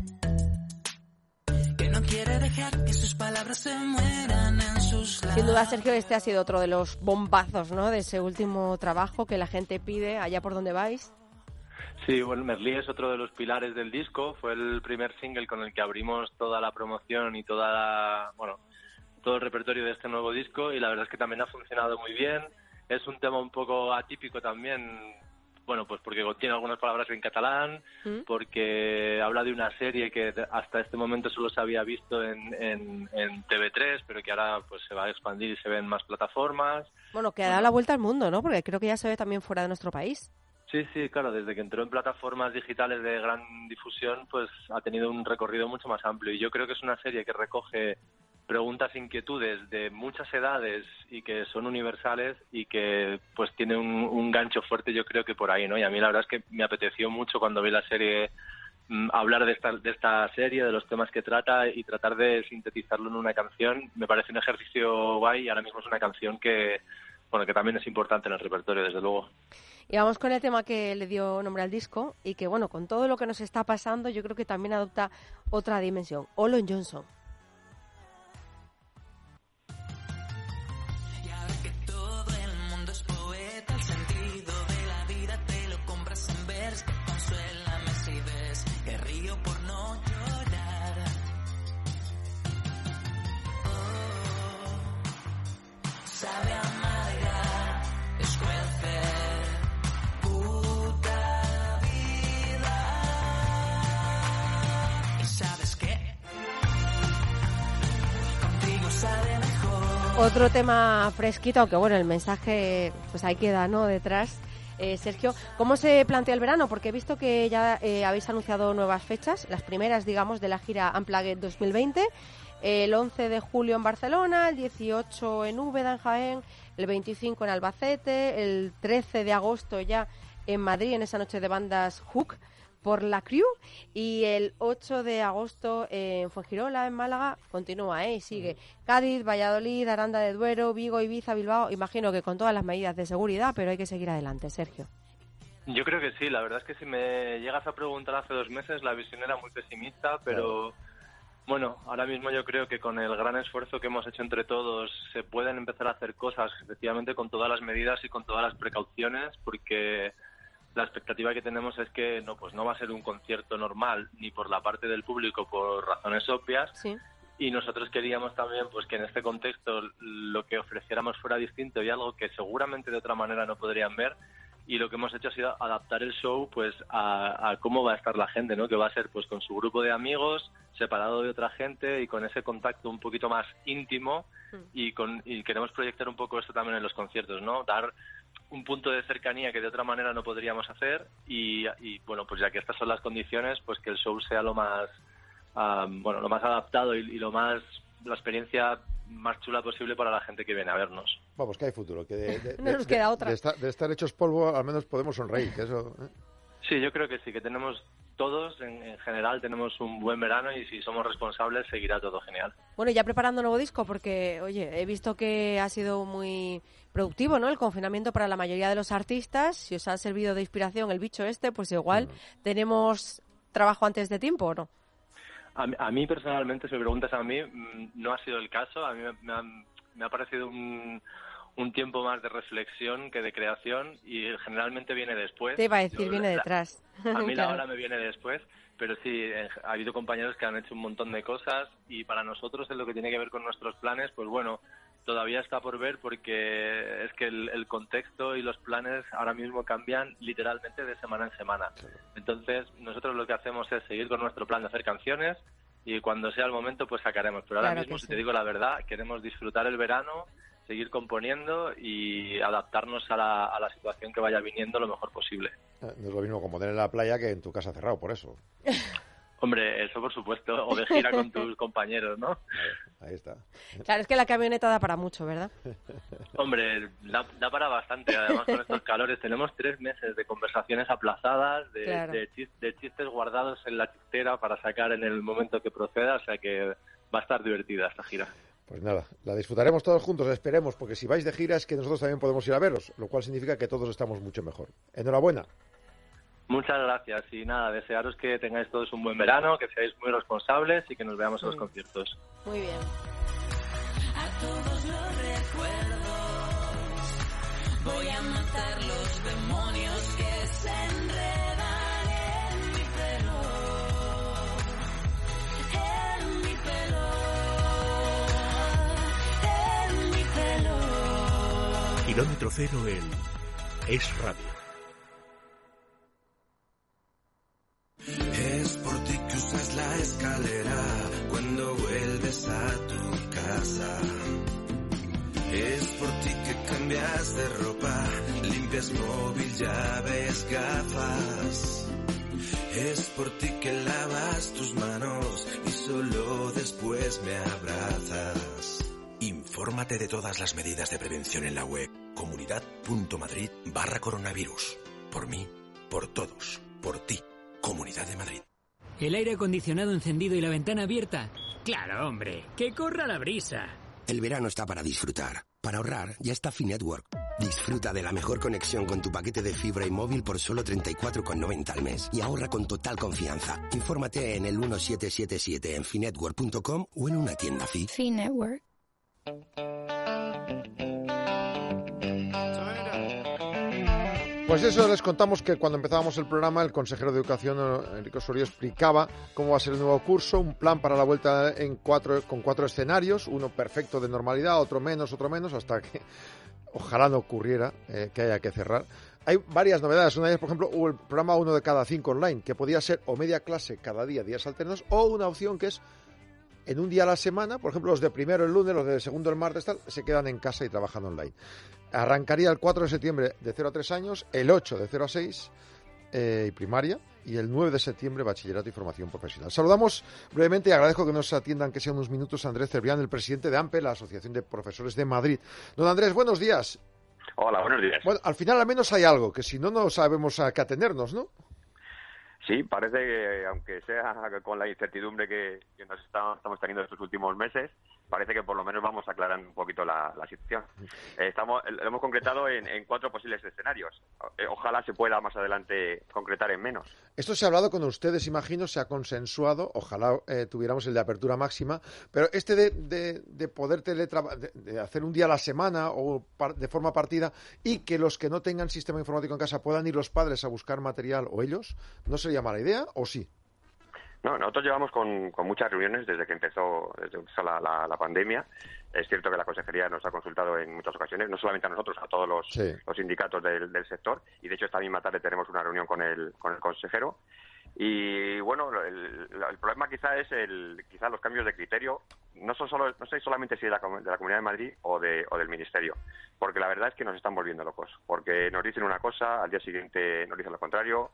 que no quiere dejar que sus palabras se mueran en sus labios. Sin duda, Sergio, este ha sido otro de los bombazos, ¿no? De ese último trabajo que la gente pide allá por donde vais. Sí, bueno, Merlí es otro de los pilares del disco. Fue el primer single con el que abrimos toda la promoción y todo el repertorio de este nuevo disco, y la verdad es que también ha funcionado muy bien. Es un tema un poco atípico también. Bueno, pues porque contiene algunas palabras en catalán, porque habla de una serie que hasta este momento solo se había visto en TV3, pero que ahora pues se va a expandir y se ve en más plataformas. Bueno, que ha dado la vuelta al mundo, ¿no? Porque creo que ya se ve también fuera de nuestro país. Sí, claro, desde que entró en plataformas digitales de gran difusión, pues ha tenido un recorrido mucho más amplio. Y yo creo que es una serie que recoge preguntas, inquietudes de muchas edades y que son universales y que pues tiene un gancho fuerte, yo creo que por ahí, ¿no? Y a mí la verdad es que me apeteció mucho cuando vi la serie hablar de esta serie, de los temas que trata y tratar de sintetizarlo en una canción. Me parece un ejercicio guay y ahora mismo es una canción que también es importante en el repertorio, desde luego. Y vamos con el tema que le dio nombre al disco y que, bueno, con todo lo que nos está pasando, yo creo que también adopta otra dimensión. Olon Johnson. Sabe amarga, escuece, puta vida. ¿Y sabes qué? Contigo sabe mejor. Otro tema fresquito, aunque bueno, el mensaje pues ahí queda, ¿no? Detrás. Sergio, ¿cómo se plantea el verano? Porque he visto que ya habéis anunciado nuevas fechas, las primeras, digamos, de la gira Unplugged 2020. El 11 de julio en Barcelona, el 18 en Úbeda, en Jaén, el 25 en Albacete, el 13 de agosto ya en Madrid, en esa noche de bandas Hook por la Crew, y el 8 de agosto en Fuengirola, en Málaga, continúa, y sigue Cádiz, Valladolid, Aranda de Duero, Vigo, Ibiza, Bilbao, imagino que con todas las medidas de seguridad, pero hay que seguir adelante, Sergio. Yo creo que sí, la verdad es que si me llegas a preguntar hace 2 meses, la visión era muy pesimista, pero... Claro. Bueno, ahora mismo yo creo que con el gran esfuerzo que hemos hecho entre todos se pueden empezar a hacer cosas, efectivamente, con todas las medidas y con todas las precauciones, porque la expectativa que tenemos es que no va a ser un concierto normal, ni por la parte del público, por razones obvias. Sí. Y nosotros queríamos también pues que en este contexto lo que ofreciéramos fuera distinto y algo que seguramente de otra manera no podrían ver. y lo que hemos hecho ha sido adaptar el show pues a cómo va a estar la gente, ¿no? Que va a ser pues con su grupo de amigos, separado de otra gente y con ese contacto un poquito más íntimo y queremos proyectar un poco esto también en los conciertos, ¿no? Dar un punto de cercanía que de otra manera no podríamos hacer y bueno, pues ya que estas son las condiciones, pues que el show sea lo más lo más adaptado y la experiencia más chula posible para la gente que viene a vernos. Vamos, que hay futuro, que no nos queda otra. De estar hechos polvo al menos podemos sonreír, que eso... Sí, yo creo que sí, que tenemos todos, en general, tenemos un buen verano y si somos responsables seguirá todo genial. Bueno, ya preparando nuevo disco, porque, oye, he visto que ha sido muy productivo, ¿no?, el confinamiento para la mayoría de los artistas. Si os ha servido de inspiración el bicho pues igual tenemos trabajo antes de tiempo, ¿o no? A mí personalmente, si me preguntas a mí, no ha sido el caso. A mí me ha parecido un tiempo más de reflexión que de creación y generalmente viene después. Te iba a decir, viene detrás. A mí Claro. la hora me viene después, pero sí, ha habido compañeros que han hecho un montón de cosas y para nosotros en lo que tiene que ver con nuestros planes, pues bueno, todavía está por ver porque es que el contexto y los planes ahora mismo cambian literalmente de semana en semana. Entonces, nosotros lo que hacemos es seguir con nuestro plan de hacer canciones y cuando sea el momento, pues sacaremos. Pero ahora Claro mismo, que si sí. te digo la verdad, queremos disfrutar el verano, seguir componiendo y adaptarnos a la situación que vaya viniendo lo mejor posible. No es lo mismo como en la playa que en tu casa cerrado, por eso. Hombre, eso por supuesto, o de gira con tus compañeros, ¿no? Ahí está. Claro, es que la camioneta da para mucho, ¿verdad? Hombre, da para bastante, además con estos calores. Tenemos 3 meses de conversaciones aplazadas, Claro. de chistes guardados en la chistera para sacar en el momento que proceda, o sea que va a estar divertida esta gira. Pues nada, la disfrutaremos todos juntos, esperemos, porque si vais de gira es que nosotros también podemos ir a veros, lo cual significa que todos estamos mucho mejor. Enhorabuena. Muchas gracias y nada, desearos que tengáis todos un buen verano, que seáis muy responsables y que nos veamos en los conciertos. Muy bien. A todos los recuerdos voy a matar los demonios que se enredan en mi pelo, en mi pelo, en mi pelo. Kilómetro cero en Es Radio. Es por ti que usas la escalera cuando vuelves a tu casa. Es por ti que cambias de ropa, limpias móvil, llaves, gafas. Es por ti que lavas tus manos y solo después me abrazas. Infórmate de todas las medidas de prevención en la web comunidad.madrid/coronavirus. Por mí, por todos, por ti. Comunidad de Madrid. ¿El aire acondicionado encendido y la ventana abierta? Claro, hombre, que corra la brisa. El verano está para disfrutar. Para ahorrar, ya está Finetwork. Disfruta de la mejor conexión con tu paquete de fibra y móvil por solo 34,90 al mes. Y ahorra con total confianza. Infórmate en el 1777 en finetwork.com o en una tienda Fi. Finetwork. Pues eso, les contamos que cuando empezábamos el programa el consejero de Educación, Enrique Osorio, explicaba cómo va a ser el nuevo curso, un plan para la vuelta con 4 escenarios, uno perfecto de normalidad, otro menos, hasta que ojalá no ocurriera que haya que cerrar. Hay varias novedades. Una de ellas, por ejemplo, el programa 1 de cada 5 online, que podía ser o media clase cada día, días alternos, o una opción que es en un día a la semana, por ejemplo, los de primero el lunes, los de segundo el martes, se quedan en casa y trabajan online. Arrancaría el 4 de septiembre de 0 a 3 años, el 8 de 0 a 6 y primaria, y el 9 de septiembre bachillerato y formación profesional. Saludamos brevemente y agradezco que nos atiendan, que sean unos minutos, a Andrés Cervián, el presidente de AMPE, la Asociación de Profesores de Madrid. Don Andrés, buenos días. Hola, buenos días. Bueno, al final al menos hay algo, que si no, no sabemos a qué atenernos, ¿no? Sí, parece que, aunque sea con la incertidumbre que estamos teniendo estos últimos meses, parece que por lo menos vamos aclarando un poquito la situación. Lo hemos concretado en 4 posibles escenarios. Ojalá se pueda más adelante concretar en menos. Esto se ha hablado con ustedes, imagino, se ha consensuado, ojalá tuviéramos el de apertura máxima, pero este de poder de hacer un día a la semana o de forma partida y que los que no tengan sistema informático en casa puedan ir los padres a buscar material o ellos, ¿no sería mala idea o sí? No, nosotros llevamos con muchas reuniones desde que empezó la pandemia. Es cierto que la consejería nos ha consultado en muchas ocasiones, no solamente a nosotros, a todos los sindicatos del sector, y de hecho esta misma tarde tenemos una reunión con el consejero. Y bueno, el problema quizá es los cambios de criterio. No sé solamente si de la Comunidad de Madrid o del Ministerio, porque la verdad es que nos están volviendo locos, porque nos dicen una cosa, al día siguiente nos dicen lo contrario.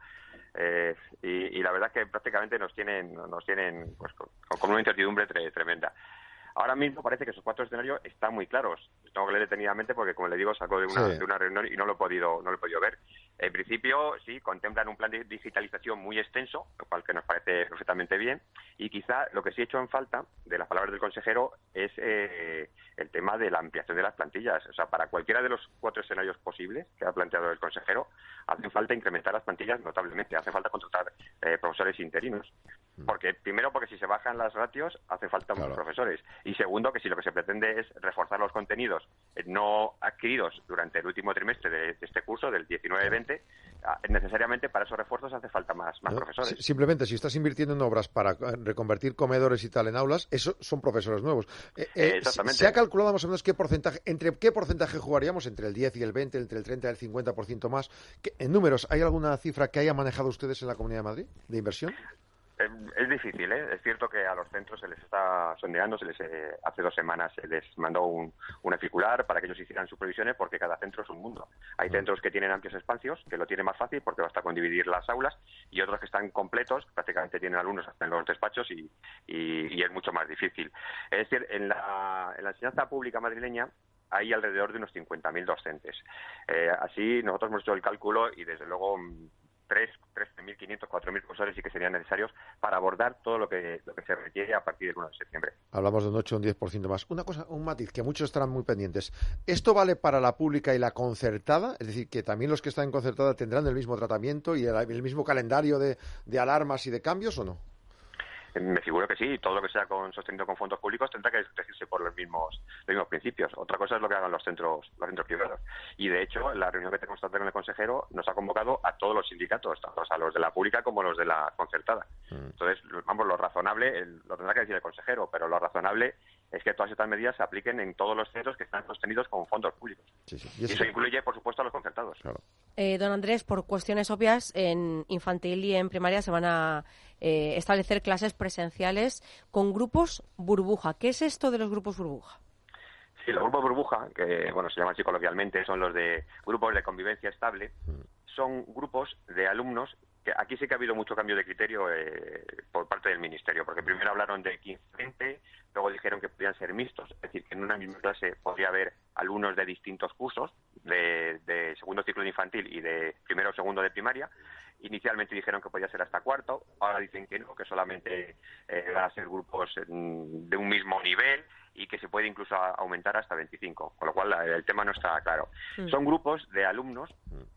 Y la verdad es que prácticamente nos tienen pues, con una incertidumbre tremenda. Ahora mismo parece que esos 4 escenarios están muy claros. Los tengo que leer detenidamente porque, como le digo, saco de una reunión y no lo he podido ver. En principio, sí, contemplan un plan de digitalización muy extenso, lo cual que nos parece perfectamente bien. Y quizá lo que sí he hecho en falta, de las palabras del consejero, es el tema de la ampliación de las plantillas. O sea, para cualquiera de los 4 escenarios posibles que ha planteado el consejero, hace falta incrementar las plantillas notablemente. Hace falta contratar profesores interinos. Primero, porque si se bajan las ratios, hace falta muchos profesores. Y segundo, que si lo que se pretende es reforzar los contenidos no adquiridos durante el último trimestre de este curso, del 19-20, necesariamente para esos refuerzos hace falta más profesores. Simplemente, si estás invirtiendo en obras para reconvertir comedores y tal en aulas, eso son profesores nuevos. Exactamente. ¿Se ha calculado más o menos entre qué porcentaje jugaríamos? ¿Entre el 10 y el 20, entre el 30 y el 50% más? En números, ¿hay alguna cifra que haya manejado ustedes en la Comunidad de Madrid de inversión? Es difícil, ¿eh? Es cierto que a los centros se les está sondeando, hace 2 semanas se les mandó un circular para que ellos hicieran sus previsiones, porque cada centro es un mundo. Hay centros que tienen amplios espacios, que lo tienen más fácil porque basta con dividir las aulas, y otros que están completos, prácticamente tienen alumnos hasta en los despachos y es mucho más difícil. Es decir, en la enseñanza pública madrileña hay alrededor de unos 50.000 docentes. Así nosotros hemos hecho el cálculo y desde luego 3.500, 4.000 profesores sí que serían necesarios para abordar todo lo que se requiere a partir del 1 de septiembre. Hablamos de un 8 o un 10% más. Una cosa, un matiz, que muchos estarán muy pendientes. ¿Esto vale para la pública y la concertada? Es decir, que también los que están en concertada tendrán el mismo tratamiento y el mismo calendario de alarmas y de cambios, ¿o no? Me figuro que sí, todo lo que sea sostenido con fondos públicos tendrá que regirse por los mismos principios. Otra cosa es lo que hagan los centros privados. Y de hecho, en la reunión que tenemos con el consejero nos ha convocado a todos los sindicatos, tanto a los de la pública como los de la concertada. Entonces, lo razonable, lo tendrá que decir el consejero, pero lo razonable es que todas estas medidas se apliquen en todos los centros que están sostenidos con fondos públicos. Y eso incluye, por supuesto, a los concertados. Claro. Don Andrés, por cuestiones obvias, en infantil y en primaria se van a establecer clases presenciales con grupos burbuja. ¿Qué es esto de los grupos burbuja? Sí, los grupos burbuja, que se llaman así coloquialmente, son los de grupos de convivencia estable. Son grupos de alumnos que aquí sí que ha habido mucho cambio de criterio por parte del Ministerio, porque primero hablaron de 15-20, luego dijeron que podían ser mixtos, es decir, que en una misma clase podría haber alumnos de distintos cursos, de segundo ciclo de infantil y de primero o segundo de primaria. Inicialmente dijeron que podía ser hasta cuarto, ahora dicen que no, que solamente van a ser grupos de un mismo nivel y que se puede incluso aumentar hasta 25, con lo cual el tema no está claro. Son grupos de alumnos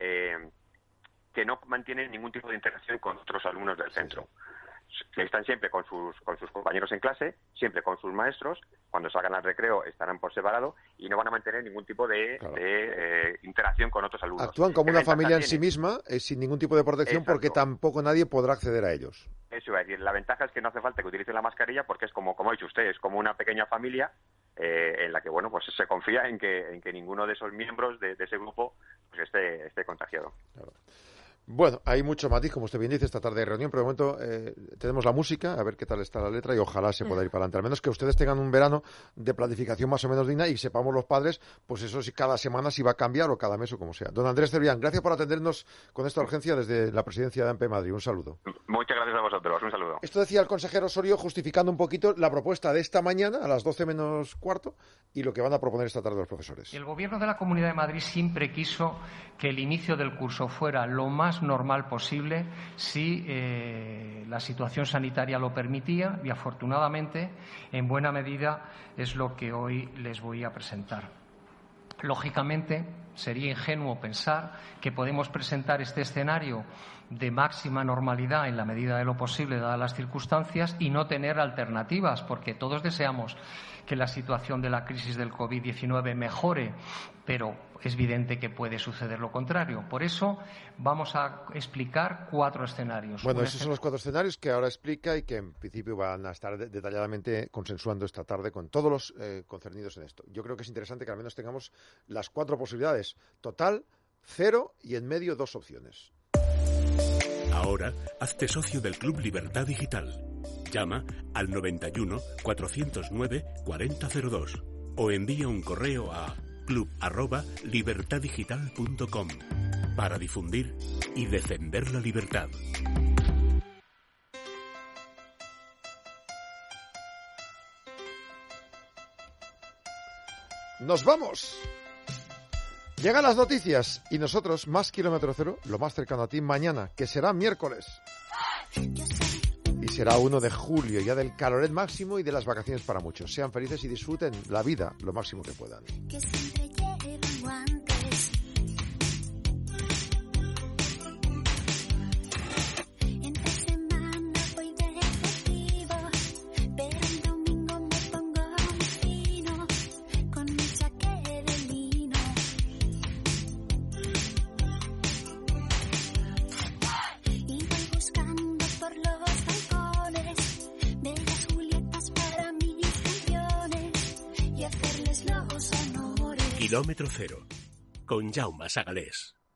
que no mantienen ningún tipo de interacción con otros alumnos del centro. Que están siempre con sus compañeros en clase, siempre con sus maestros, cuando salgan al recreo estarán por separado y no van a mantener ningún tipo de interacción con otros alumnos. Actúan como una familia en sí misma, sin ningún tipo de protección. Exacto. Porque tampoco nadie podrá acceder a ellos. Eso es decir, la ventaja es que no hace falta que utilicen la mascarilla porque es como ha dicho usted, es como una pequeña familia en la que pues se confía en que ninguno de esos miembros de ese grupo pues esté contagiado. Claro. Bueno, hay mucho matiz, como usted bien dice, esta tarde de reunión, pero de momento tenemos la música, a ver qué tal está la letra y ojalá se pueda ir para adelante. Al menos que ustedes tengan un verano de planificación más o menos digna y sepamos los padres, pues eso si cada semana si va a cambiar o cada mes o como sea. Don Andrés Cebrián, gracias por atendernos con esta urgencia desde la presidencia de AMPE Madrid. Un saludo. Muchas gracias a vosotros, un saludo. Esto decía el consejero Osorio justificando un poquito la propuesta de esta mañana a las 12 menos cuarto y lo que van a proponer esta tarde los profesores. El Gobierno de la Comunidad de Madrid siempre quiso que el inicio del curso fuera lo más normal posible si la situación sanitaria lo permitía y afortunadamente en buena medida es lo que hoy les voy a presentar. Lógicamente, sería ingenuo pensar que podemos presentar este escenario de máxima normalidad en la medida de lo posible, dadas las circunstancias, y no tener alternativas, porque todos deseamos que la situación de la crisis del COVID-19 mejore, pero es evidente que puede suceder lo contrario. Por eso vamos a explicar 4 escenarios. Bueno, esos son los 4 escenarios que ahora explica y que en principio van a estar detalladamente consensuando esta tarde con todos los concernidos en esto. Yo creo que es interesante que al menos tengamos las 4 posibilidades. Total, 0 y en medio 2 opciones. Ahora, hazte socio del Club Libertad Digital. Llama al 91 409 4002 o envía un correo a club@libertaddigital.com para difundir y defender la libertad. ¡Nos vamos! Llegan las noticias y nosotros, más kilómetro cero, lo más cercano a ti, mañana, que será miércoles. Y será 1 de julio, ya del caloret máximo y de las vacaciones para muchos. Sean felices y disfruten la vida lo máximo que puedan. Kilómetro cero, con Jaume Sagalés.